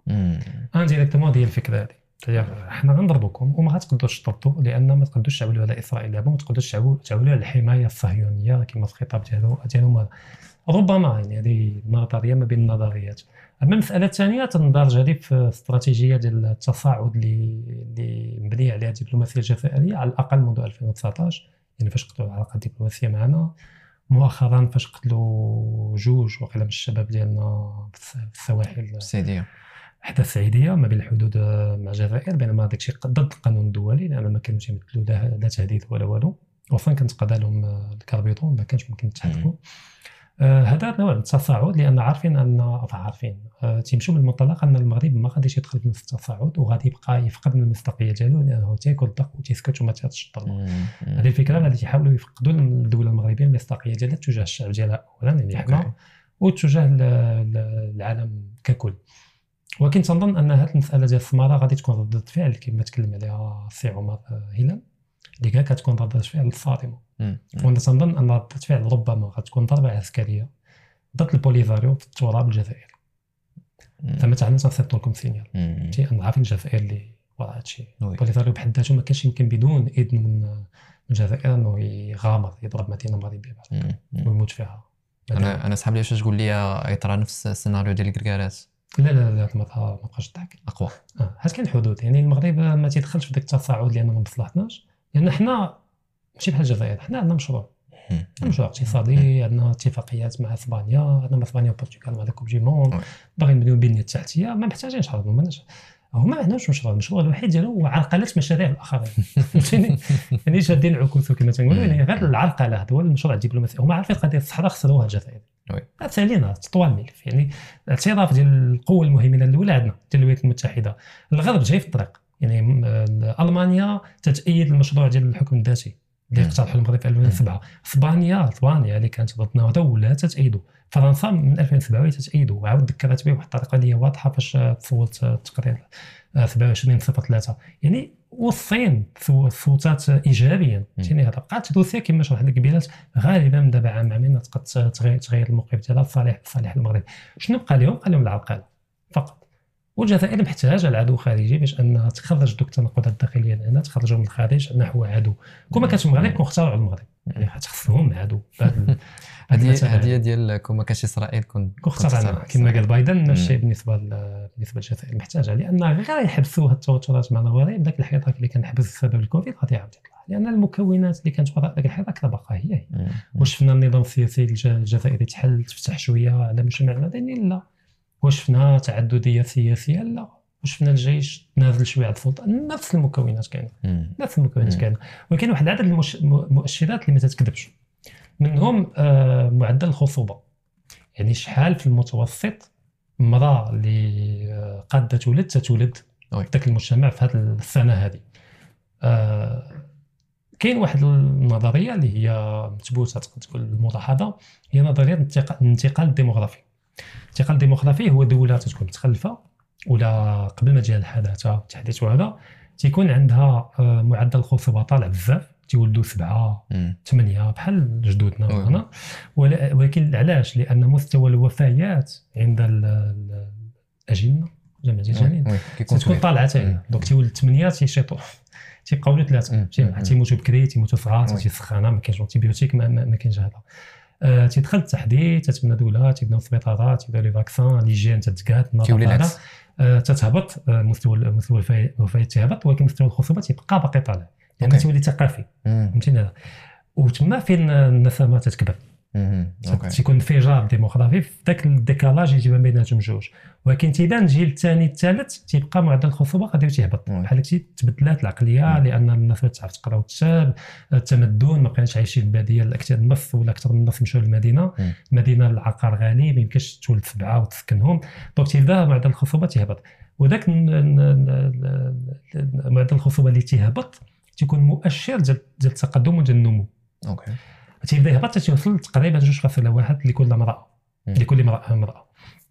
أنا ديريكتومون ديال الفكرة هذه حنا غنضربوكم وما غتقدروش تطردوا لأن ما تقدروش تعولوا على إسرائيل دابا ما تقدروش تعولوا على الحماية الصهيونية كما الخطاب ديالو ديالو ربما يعني هذه نظرية ما بين النظريات. اما المساله الثانيه تندرج هذه في استراتيجيه ديال التصاعد اللي اللي مبنيه عليها الدبلوماسيه الجزائريه على الاقل منذ ألفين وتسعطاش يعني فاش قتلوا العلاقه الدبلوماسيه معنا مؤخرا فاش قتلوا جوج وقيله من الشباب ديالنا في السواحل السعيديه حتى السعيديه ما بين الحدود مع الجزائر بينما داك الشيء ضد القانون الدولي لان ما كانوش يمثلوا لا تهديد ولا والو وصلا كنتقاضى لهم الكربيطون ما كانش ممكن يتحققوا. آه هذا نوع من التصاعد لان عارفين ان عارفين آه تيمشوا من المنطلق ان المغرب ما غاديش يدخل في نفس التصاعد وغادي يبقى يفقد من المصداقيه ديالو لانه تياكل الضغط وتيسكت وما تيتشطر. هذه الفكره غادي يحاولوا يفقدوا الدوله المغربيه المصداقيه ديالها تجاه الشعب ديالها اولا يعني حنا وتجاه العالم ككل. ولكن تنظن ان هذه المساله ديال السماره غادي تكون ردة فعل كما تكلم عليها السي عمر هلال اللي كاع كتكون ردة فعل صارمه. وانا تنظن ان ردة فعل ربما غتكون ضربه عسكريه ضد البوليساريو في التراب الجزائري. فما تعلم تنصيفط لكم سينيال تي انا عارفين الجزائر اللي ورا هادشي البوليساريو بحد ذاته ما كانش يمكن بدون اذن من الجزائر انه يغامر يضرب مدينه مغربيه ويموت فيها. انا انا صحاب لي واش تقول لي يطرا نفس السيناريو ديال الكركارات؟ لا لا لا ما ما بقاش الضحك اقوى اه حيت كاين حدود يعني المغرب ما تيدخلش في داك التصاعد لان ما مصلحتناش لان حنا ماشي بحال الجزائر حنا عندنا مشروع مشروع اقتصادي عندنا اتفاقيات مع اسبانيا عندنا مع اسبانيا وبرتغال مع كوب دي موند باغيين نبنيو البنيه التحتيه ما محتاجينش حرب ما هما ما عندهمش مشروع المشروع الوحيد ديالهم هو عرقله مشاريع الاخرين فهمتيني يعني شادين العكوس كما تنقولوا يعني غير العرقله هذا هو المشروع الدبلوماسي هما عارفين قضيه الصحراء خسروها الجزائر وي سالينا تطوال الملف يعني الاعتراف ديال القوه المهيمنه الاولى عندنا ديال الولايات المتحده الغرب جاي في الطريق يعني المانيا تتأيد المشروع ديال الحكم الذاتي اللي اقترحوا المغرب في ألفين وسبعة اسبانيا اسبانيا اللي كانت ضدنا هذا ولا تتأيدوا فرنسا من ألفين وسبعة تتأيدوا وعاود ذكرت به واحد الطريقه اللي واضحه فاش تصوت التقرير سبعة وعشرين صفر ثلاثة يعني والصين صوتات ايجابيا فهمتيني هذا بقات روسيا كما شرحت لك قبيلات غالبا من دابا عام عامين تقدر تغير تغير الموقف ديالها لصالح صالح المغرب. شنو بقى لهم؟ بقى لهم العرقله فقط والجزائر محتاجه العدو خارجي باش انها تخرج دوك التناقضات الداخليه لانها تخرجوا من الخارج نحو عدو كما كانت المغرب كنختاروا على المغرب يعني حتخصهم عادو هذه هذه ديال كما كاش اسرائيل كون اخترعنا كما قال بايدن نفس الشيء بالنسبه بالنسبه للجزائر محتاجه، لان غير يحبسوا هاد التوترات مع الغريب داك الحراك اللي كان حبس بسبب الكوفيد غادي يعاود يطلع، لان المكونات اللي كانت وراء داك الحراك لا باقا هي هي. واش شفنا النظام السياسي الجزائري تحل تفتح شويه على المجتمع المدني؟ لا. واش شفنا تعدديه سياسيه؟ لا. واش شفنا الجيش نازل شويه على السلطه؟ نفس المكونات كاينه نفس المكونات كاينه، ولكن واحد العدد المؤشرات اللي ما تتكذبش، منهم آه معدل الخصوبه. يعني شحال في المتوسط امراه اللي قاده تولد تتولد داك المجتمع في هذه السنه هذه. آه كاين واحد النظريه اللي هي مثبوته تقدر تقول الملاحظه، هي نظريه الانتقال الديموغرافي. الانتقال الديموغرافي هو دوله تكون متخلفه ولا قبل ما تجي الحداثه والتحديث، وهذا تيكون عندها آه معدل الخصوبه طالع بزاف، تيولدوا سبعة ثمانية بحال جدودنا هنا. ولكن علاش؟ لأن مستوى الوفيات عند الأجنة جمع الجنين تكون طالعة تاعي، دونك تيولد ثمانية تيشيطوا تيبقاو له ثلاثة، تيموتوا بكري، تيموتوا صغار، تيسخنا، ما كاينش انتيبيوتيك، ما, ما كاينش هذا. آه تيدخل التحديث، تتبنى دولة، تيبناو السبيطارات، تيبداو لي فاكسان، ليجين تتقاد، النظافة آه تتهبط، آه مستوى مستوى الوفيات تيهبط، ولكن مستوى الخصوبة تيبقى باقي طالع، يعني تولي ثقافي. فهمتيني هذا؟ وتما فين النسمه تتكبر، تيكون انفجار ديموغرافي في ذاك الديكالاج اللي بين بيناتهم جوج. ولكن تيبان الجيل الثاني الثالث تيبقى معدل الخصوبه غادي تيهبط، بحال هكا تبدلات العقليه، لان الناس تعرف تقرا وتكتب، التمدن ما بقيناش عايشين الباديه، اكثر النص ولا اكثر من النص مشاو للمدينه، المدينه العقار غالي، ما يمكنش تولد سبعه وتسكنهم، دونك تيبدا معدل الخصوبه تيهبط. وذاك معدل الخصوبه اللي تيهبط تيكون مؤشر ديال ديال التقدم وديال النمو. اوكي تيبدا يهبط تيوصل تقريبا جوج فاصلة واحد لكل امراه، لكل امراه امراه،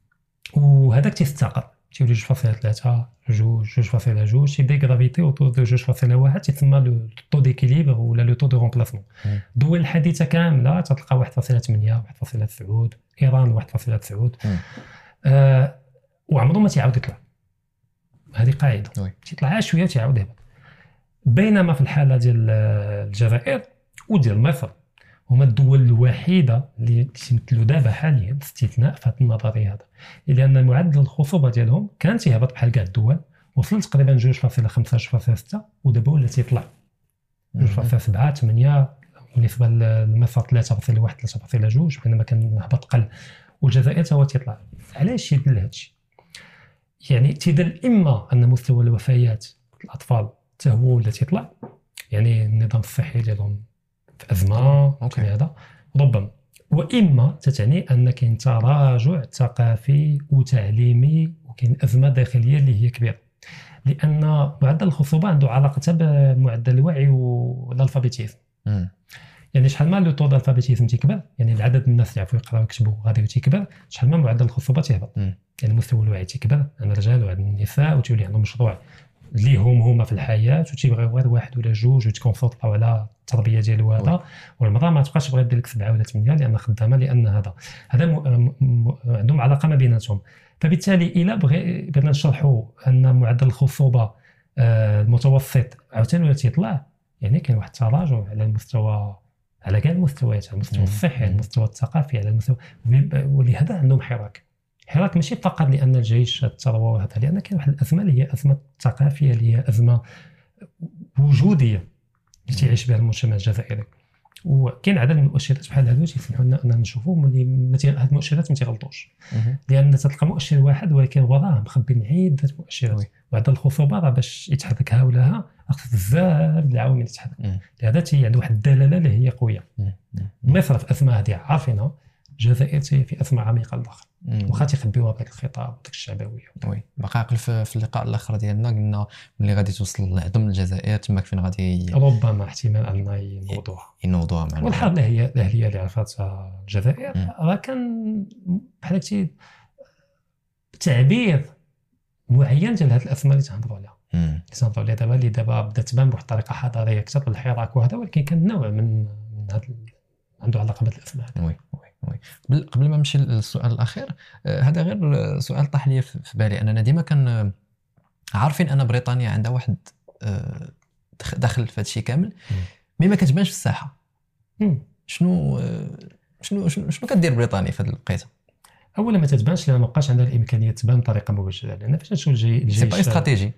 وهذاك تيستقر تيولي جوج فاصلة ثلاثة جوج جوج فاصلة جوج، تيبدا يغرافيتي اوتور دو جوج فاصلة واحد، تسمى لو طو ديكيليبر ولا لو طو دو رومبلاسمون. الدول الحديثه كامله تلقى واحد فاصلة ثمانية واحد فاصلة تسعة، ايران واحد فاصلة تسعة، آه وعمره ما تيعاود يطلع. هذه قاعده تيطلع شويه وتيعاود يهبط. بينما في الحاله ديال الجزائر وديال مصر هما الدول الوحيده اللي تمثلوا دابا حاليا استثناء في هذه النظريه هذا، لان معدل الخصوبه ديالهم كان تيهبط بحال كاع الدول، وصل تقريبا جوج فاصلة خمسة جوج فاصلة ستة، ودابا ولا تيطلع جوج فاصلة سبعة ثمانية، بالنسبه لمصر ثلاثة فاصلة واحد ثلاثة فاصلة جوج، بينما كان هبط قل، والجزائر تا هو تيطلع. علاش يدل هادشي؟ يعني تيدل اما ان مستوى الوفيات الاطفال حتى هو ولا تيطلع، يعني النظام الصحي ديالهم في ازمه اوكي هذا ربما، واما تتعني ان كاين تراجع ثقافي وتعليمي وكاين ازمه داخليه اللي هي كبيره، لان معدل الخصوبه عنده علاقه بمعدل الوعي والالفابيتيزم. يعني شحال ما لو طو الالفابيتيزم تيكبر، يعني العدد الناس اللي يعرفوا يقراو ويكتبوا غادي تيكبر، شحال ما معدل الخصوبه تيهبط. يعني مستوى الوعي تيكبر عند الرجال وعند النساء، وتولي عندهم مشروع اللي هم هما في الحياه، وتيبغيو غير واحد ولا جوج وتكونسونطراو على التربيه ديالو هذا، والمراه ما تبقاش تبغي دير لك سبعه ولا ثمانيه لان خدامه، لان هذا هذا م... م... عندهم علاقه ما بيناتهم. فبالتالي الى بغي بغينا نشرحوا ان معدل الخصوبه آه المتوسط عاوتاني ولا تيطلع، يعني كاين واحد التراجع على المستوى، على كاع المستويات، على المستوى الصحي، على المستوى الثقافي، على المستوى، ولهذا عندهم حراك. حراك ماشي فقط لان الجيش الثروه وهذا، لان كاين واحد الازمه اللي هي ازمه ثقافيه، اللي هي ازمه وجوديه اللي تعيش بها المجتمع الجزائري. وكاين عدد من المؤشرات بحال هادو تيسمحوا لنا ان نشوفوهم اللي هاد المؤشرات ما تيغلطوش، لان تلقى مؤشر واحد ولكن وراه مخبين عده مؤشرات. معدل الخصوبه راه باش يتحرك ها ولا ها خص بزاف د العوامل يتحرك، لهذا تي عنده واحد الدلاله اللي هي قويه. مصر في ازمه هذه عارفينها، الجزائر في ازمه عميقه للداخل، واخا تيخبيوها بهذاك الخطاب وداك الشعبويه. وي باقي عقل في اللقاء الاخر ديالنا قلنا ملي غادي توصل لعظم الجزائر تماك فين غادي ربما احتمال ان ينوضوها ينوضوها مع والحرب الاهليه الاهليه اللي عرفتها الجزائر راه كان بحال هكا تعبير معين ديال هذه الازمه اللي تهضروا عليها. اللي تهضروا عليها دابا اللي دابا بدات تبان بواحد الطريقه حضاريه اكثر بالحراك وهذا، ولكن كان نوع من من هذا عنده علاقه بهذه الازمه. وي وي وي قبل ما نمشي للسؤال الاخير، هذا غير سؤال طاح لي في بالي، اننا ديما كان عارفين ان بريطانيا عندها واحد دخل في هذا الشيء كامل، مي ما كتبانش في الساحه. شنو شنو شنو, شنو كدير بريطانيا في هذه الوقيته؟ اولا ما تتبانش لان ما بقاش عندها الامكانيه تبان بطريقه مباشره، لان فاش تشوف الجيش سي با استراتيجي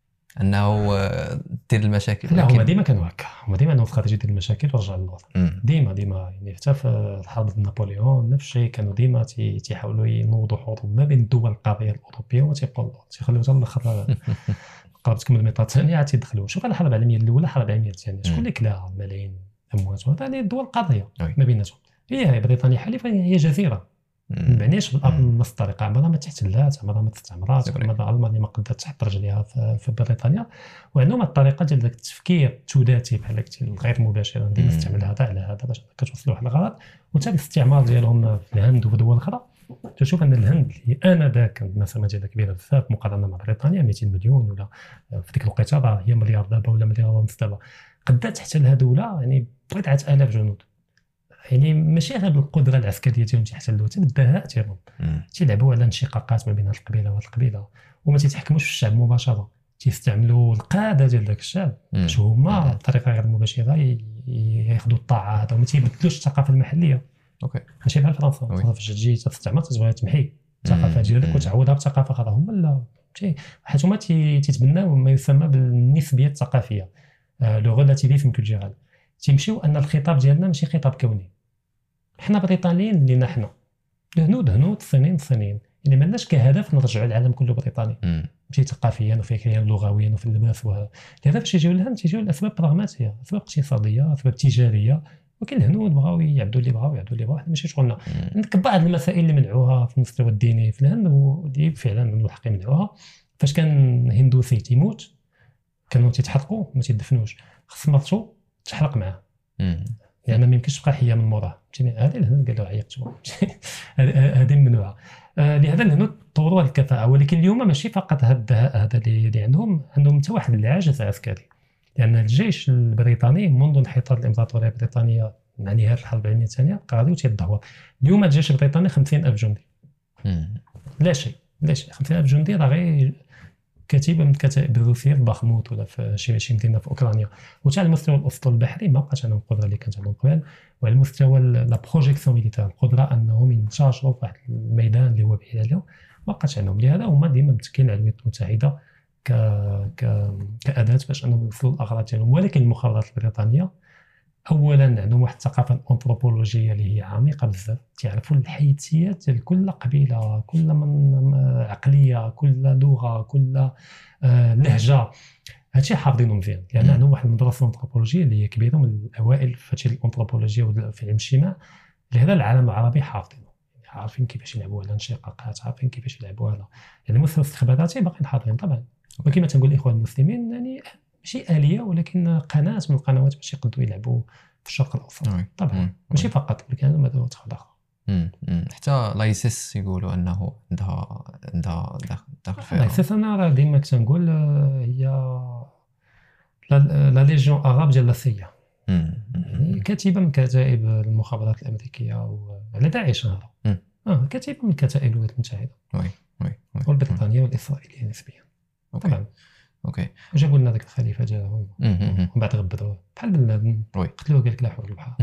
انه دير المشاكل. لا هما ديما كانوا هكا، هما ديما عندهم استراتيجيه ديال المشاكل ورجع للوطن. ديما ديما يعني حتى في الحرب ضد نابليون نفس الشيء، كانوا ديما تيحاولوا ينوضوا حروب ما بين الدول القاريه الاوروبيه وتيقولوا تيخليو حتى الاخر قربت تكمل الميطه الثانيه عاد تيدخلوا. شوف الحرب العالميه الاولى الحرب العالميه الثانيه شكون اللي كلاها ملايين الاموات؟ وهذه الدول القاريه ما بيناتهم. هي بريطانيا حليفه، هي جزيره ما معنيش بنفس الطريقه، عمرها ما تحتلات، عمرها ما استعمرات، عمرها المانيا ما قدرت تحط رجليها في بريطانيا. وعندهم الطريقه ديال داك التفكير التوداتي بحال قلتي الغير مباشر، ديما استعمل هذا على هذا باش كتوصلوا واحد الغرض. وحتى الاستعمار ديالهم في الهند وفي دول اخرى، تشوف ان الهند اللي انا ذاك المساحه ديالها كبيره بزاف مقارنه مع بريطانيا مئتين مليون، ولا في ديك الوقيته راه هي مليار دابا ولا مليار ونص دابا، قدرت تحتلها دوله يعني بضعه الاف جنود. يعني ماشي غير بالقدره العسكريه ديالهم تيحتلوا، حتى بالذكاء ديالهم تيلعبوا على انشقاقات ما بين هذه القبيله وهذه القبيله، وما تيتحكموش في الشعب مباشره، تيستعملوا القاده ديال داك الشعب باش هما بطريقه غير مباشره ياخذوا الطاعه هذا، وما تيبدلوش الثقافه المحليه. اوكي ماشي بحال فرنسا، فاش تجي تستعمر تبغي تمحي الثقافه ديالك وتعوضها بثقافه اخرى. هما لا حيت هما تيتبناو ما يسمى بالنسبيه الثقافيه، لو ريلاتيفيزم كولتورال. تيمشيو ان الخطاب ديالنا ماشي خطاب كوني، حنا بريطانيين لينا حنا الهنود هنود الصينيين الصينيين، يعني ما عندناش كهدف نرجعوا العالم كله بريطاني ماشي ثقافيا وفكريا ولغويا وفي اللباس. وهذا لهذا باش يجيو لهنا تيجيو لاسباب براغماتيه، اسباب اقتصاديه، اسباب تجاريه. ولكن الهنود بغاو يعبدوا اللي بغاو يعبدوا اللي بغاو، حنا ماشي شغلنا. عندك بعض المسائل اللي منعوها في المستوى الديني في الهند، ودي فعلا من الحق منعوها. فاش كان هندوسي تيموت كانوا تيتحرقوا ما تيدفنوش، خص مرتو تحرق معاه لان يعني ما يمكنش تبقى حيه من موراه. فهمتيني؟ هذه الهند قالوا عيقتوا هذه ممنوعه. آه لهذا الهنود طوروا هذه الكفاءه. ولكن اليوم ماشي فقط هذا هذا اللي عندهم، عندهم حتى واحد العجز عسكري، لان الجيش البريطاني منذ انحطاط الامبراطوريه البريطانيه مع نهايه الحرب العالميه الثانيه بقى غادي تيتدهور. اليوم الجيش البريطاني خمسين ألف جندي، لا شيء لا شيء. خمسين ألف جندي راه غير كتيبه من كتائب الروسيه في باخموت ولا في شي شي مدينه في اوكرانيا. وحتى على المستوى الاسطول البحري ما بقاش عندهم القدره اللي كانت عندهم قبل، وعلى المستوى لا بروجيكسيون ميليتير القدره انهم ينتشروا في واحد الميدان اللي هو بعيد عليهم ما بقاش عندهم. لهذا هما ديما متكلين على الولايات المتحده ك ك كاداه باش انهم يوصلوا الاغراض ديالهم. ولكن المخابرات البريطانيه اولا عندهم واحد الثقافه الانثروبولوجيه اللي هي عميقه بزاف، تعرفوا الحيثيات ديال كل قبيله، كل من عقليه، كل لغه، كل آه لهجه. هادشي حافظينه مزيان، لان يعني عندهم واحد المدرسه الانثروبولوجيه اللي هي كبيره من الاوائل في هادشي الانثروبولوجيا وفي علم الاجتماع. لهذا العالم العربي حافظينه، عارفين كيفاش يلعبوا على الانشقاقات، عارفين كيفاش يلعبوا على يعني مستوى الاستخباراتي باقيين حاضرين طبعا. وكما تنقول الاخوان المسلمين يعني ماشي آلية ولكن قناة من القنوات باش يقدروا يلعبوا في الشرق الأوسط. طبعا ماشي فقط ولكن عندهم هذا أخرى. حتى لايسيس يقولوا أنه عندها عندها داخل فيها. لايسيس أنا راه ديما كنقول هي لا ليجيون أغاب ديال لاسيا، يعني كتيبة من كتائب المخابرات الأمريكية على داعش. هذا اه كتيبة من كتائب الولايات المتحدة وي وي والبريطانية والإسرائيلية نسبيا. طبعا اوكي جابوا لنا ذاك الخليفه ديالهم ومن بعد غبدوه بحال بن لادن قتلوه قال لك لا حول البحر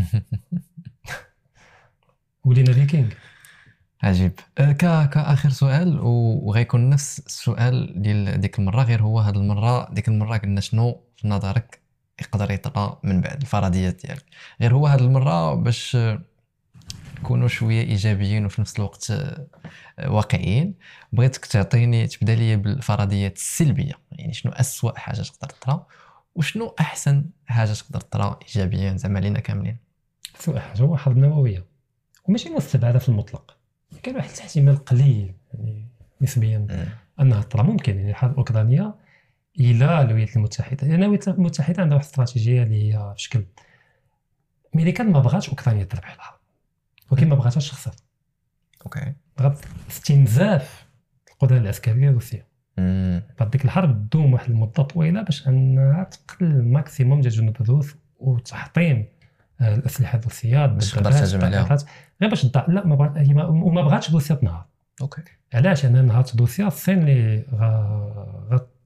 ولينا فيكينغ. عجيب. كا كاخر سؤال وغيكون نفس السؤال ديال ديك المره، غير هو هذه المره ديك المره قلنا شنو في نظرك يقدر يطرا من بعد الفرضيات ديالك، غير هو هذه المره باش نكونوا شويه ايجابيين وفي نفس الوقت واقعيين. بغيتك تعطيني تبدا لي بالفرضيات السلبيه، يعني شنو اسوأ حاجه تقدر تطرا وشنو احسن حاجه تقدر تطرا ايجابيا زعما لينا كاملين. اسوأ حاجه هو حرب نوويه، وماشي مستبعده في المطلق، كان واحد الاحتمال قليل يعني نسبيا م. انها تطرا. ممكن يعني الحرب الاوكرانيه الى الولايات المتحده، لان الولايات المتحده عندها واحد الاستراتيجيه اللي هي في شكل امريكا ما بغاتش اوكرانيا تربح الحرب ولكن ما بغاتهاش تخسر. اوكي بغات استنزاف القدره العسكريه الروسيه. بعد ديك الحرب دوم واحد المده طويله باش انها تقتل الماكسيموم ديال جنود الروس وتحطيم الاسلحه الروسيه باش تقدر تهجم عليها غير باش تضع. لا ما بغات هي وما بغاتش روسيا تنهار. اوكي. علاش؟ لان نهار روسيا الصين اللي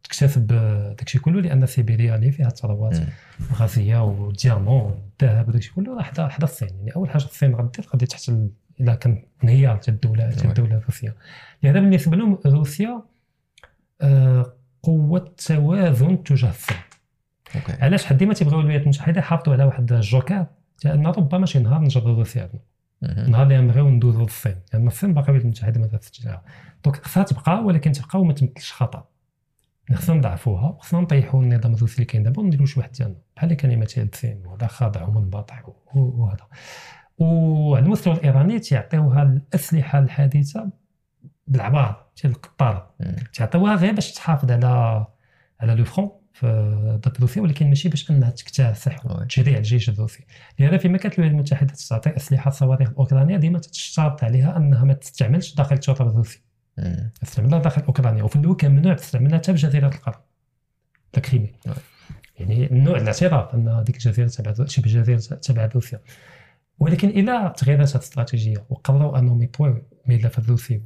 تكتسب داكشي كله، لان سيبيريا اللي فيها الثروات الغازيه والديامون والذهب وداكشي كله راه حدا حدا الصين. يعني اول حاجه الصين غدير غادي تحت ال... الا كان انهيار ديال الدوله ديال الدوله الروسيه. لهذا بالنسبه لهم روسيا آه قوه توازن تجاه الصين. اوكي علاش حد ديما تيبغيو الولايات المتحده يحافظوا على واحد الجوكر، لان ربما شي نهار نجربوا روسيا عندنا، نهار اللي نبغيو ندوزو للصين، لان يعني الصين باقا الولايات المتحده ما دازتش لها. دونك خصها تبقى، ولكن تبقى وما تمثلش خطر. خصنا نضعفوها وخصنا نطيحوا النظام الروسي اللي كاين دابا ونديروا شي واحد ديالنا بحال اللي كان مثلا الصين، وهذا خاضع ومنبطح وهذا. وعلى المستوى الايراني تيعطيوها الاسلحه الحديثه بالعبار ديال القطاره، تعطيوها غير باش تحافظ على على لو فرون ضد روسيا، ولكن ماشي باش انها تكتسح وتجري على الجيش الروسي. لهذا فيما كانت الولايات المتحده تعطي اسلحه صواريخ اوكرانيا ديما تشترط عليها انها ما تستعملش داخل الشرطه الروسيه، تستعملها داخل اوكرانيا، وفي الاول كان ممنوع تستعملها حتى في جزيره القرم لا كريمي. يعني النوع الاعتراف ان هذيك الجزيره تبع شبه جزيره تبع روسيا. ولكن الى تغيرت هذه الاستراتيجيه وقرروا انهم يطويو الملف الروسي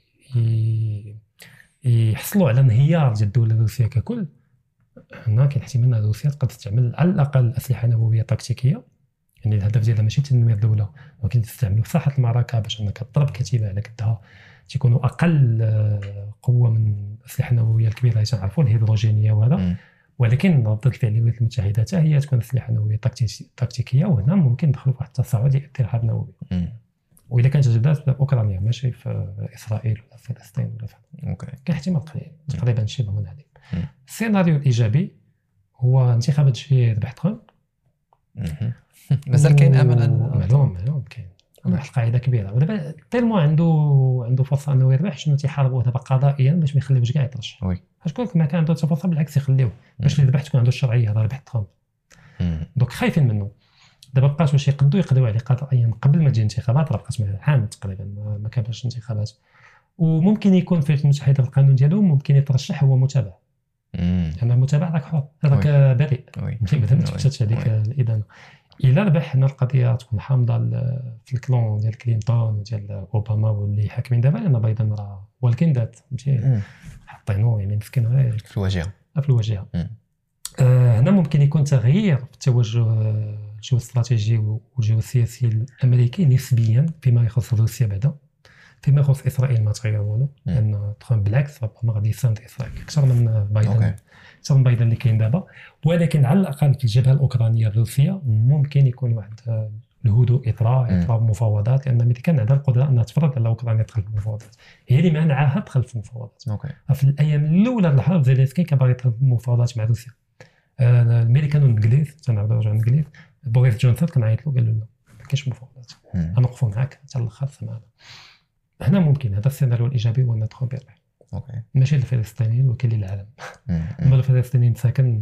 ويحصلوا على انهيار ديال الدوله الروسيه ككل، هنا كاين احتمال ان روسيا تقدر تستعمل على الاقل اسلحه نوويه تكتيكيه. يعني الهدف ديالها ماشي تنميه الدوله، ولكن تستعملوا في ساحه المعركه باش انك تضرب كتيبه على قدها تيكونوا اقل قوه من الاسلحه النوويه الكبيره اللي تنعرفوا الهيدروجينيه وهذا. ولكن ردة الفعل الولايات المتحده حتى هي تكون اسلحه نوويه تكتيكيه، وهنا ممكن ندخلوا في واحد التصاعد يأثر حرب نووي. واذا كانت تبدا في اوكرانيا ماشي في اسرائيل ولا في فلسطين ولا في اوكي كاين احتمال قليل تقريبا شبه منعدم. السيناريو الايجابي هو انتخابات شي ربح ترامب. مازال كاين امل معلوم معلوم كاين واحد القاعده كبيره، ودابا تيرمو عنده عنده فرصه انه يربح، شنو تيحاربوه دابا قضائيا باش ما يخليوش كاع يترشح. وي شكون ما كان عنده فرصه بالعكس يخليوه باش اللي ربح تكون عنده الشرعيه. هذا ربح ترامب دوك خايفين منه. دابا بقات واش يقدروا يقضيو عليه قضائيا قبل ما تجي الانتخابات، راه بقات عام تقريبا ما كانش انتخابات، وممكن يكون في المتحده القانون ديالهم ممكن يترشح هو متابع. انا متابع راك حر راك بريء مادام ما تفتش هذيك الادانه. الا ربح هنا القضيه تكون حامضه في الكلون ديال كلينتون وديال اوباما واللي حاكمين دابا، لان بايدن راه هو الكندات فهمتي حاطينو يعني مسكين غير في الواجهه في الواجهه. آه هنا ممكن يكون تغيير في التوجه الجو الاستراتيجي والجو السياسي الامريكي نسبيا فيما يخص روسيا. بعدا فيما يخص اسرائيل ما تغير والو، لان ترامب بالعكس ربما غادي يساند اسرائيل اكثر من بايدن اكثر من بايدن اللي كاين دابا. ولكن على الاقل في الجبهه الاوكرانيه الروسيه ممكن يكون واحد الهدوء اطراء اطراء مفاوضات، لان امريكا عندها القدره انها تفرض على اوكرانيا تدخل في المفاوضات، هي اللي مانعاها تدخل في المفاوضات. في الايام الاولى الحرب زيلينسكي كان باغي يدخل في المفاوضات مع روسيا. آه الامريكان والانجليز تنعرضوا رجعوا الانجليز، بوريس جونسون كان عيط له قال له لا ما كاينش مفاوضات، غنوقفوا معاك حتى الاخر سمعنا. هنا ممكن هذا السيناريو الايجابي هو ان ترامب يربح، اوكي ماشي للفلسطينيين ولكن للعالم. اما الفلسطينيين ساكن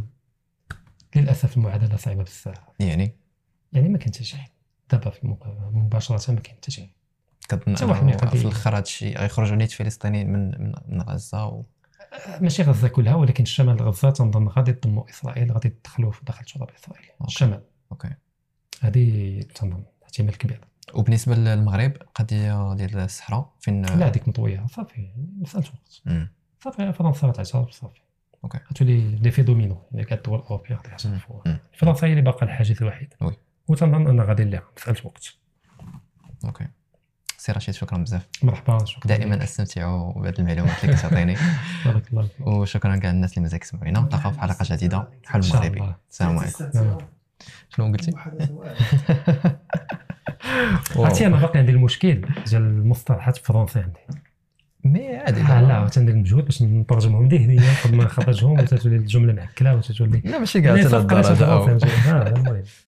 للاسف المعادله صعبه بزاف. يعني يعني ما كاين حتى شي دابا مباشره ما كاين حتى شي. كتظن في الاخر هذا الشيء غيخرجوا نيت فلسطينيين من من, من غزه و... ماشي غزه كلها، ولكن الشمال غزه تنظن غادي تضموا اسرائيل، غادي يدخلوا في داخل شراب اسرائيل الشمال. اوكي هذه تنظن احتمال كبير. وبالنسبه للمغرب قضيه ديال الصحراء فين؟ لا هذيك مطويه صافي مساله وقت. صافي فرنسا غتعترف صافي. اوكي غتولي لي في دومينو يعني كاع الدول الاوروبيه غادي يعترفوا. فرنسا هي اللي باقا الحاجز الوحيد. وي وتنظن ان غادي ليها مساله وقت. اوكي سي رشيد شكرا بزاف. مرحبا شكرا. دائما استمتع بهذه المعلومات اللي كتعطيني. بارك الله فيك. وشكرا كاع الناس اللي مازال كيسمعونا. نلتقاو في حلقه جديده بحال المغربي. السلام عليكم. شنو قلتي؟ عرفتي انا باقي عندي المشكل ديال المصطلحات الفرنسيه عندي مي عادي. لا تندير المجهود باش نترجمهم ذهنيا قبل ما نخرجهم وتتولي الجمله معكله وتتولي لا ماشي كاع حتى لهاد الدرجه. ها المهم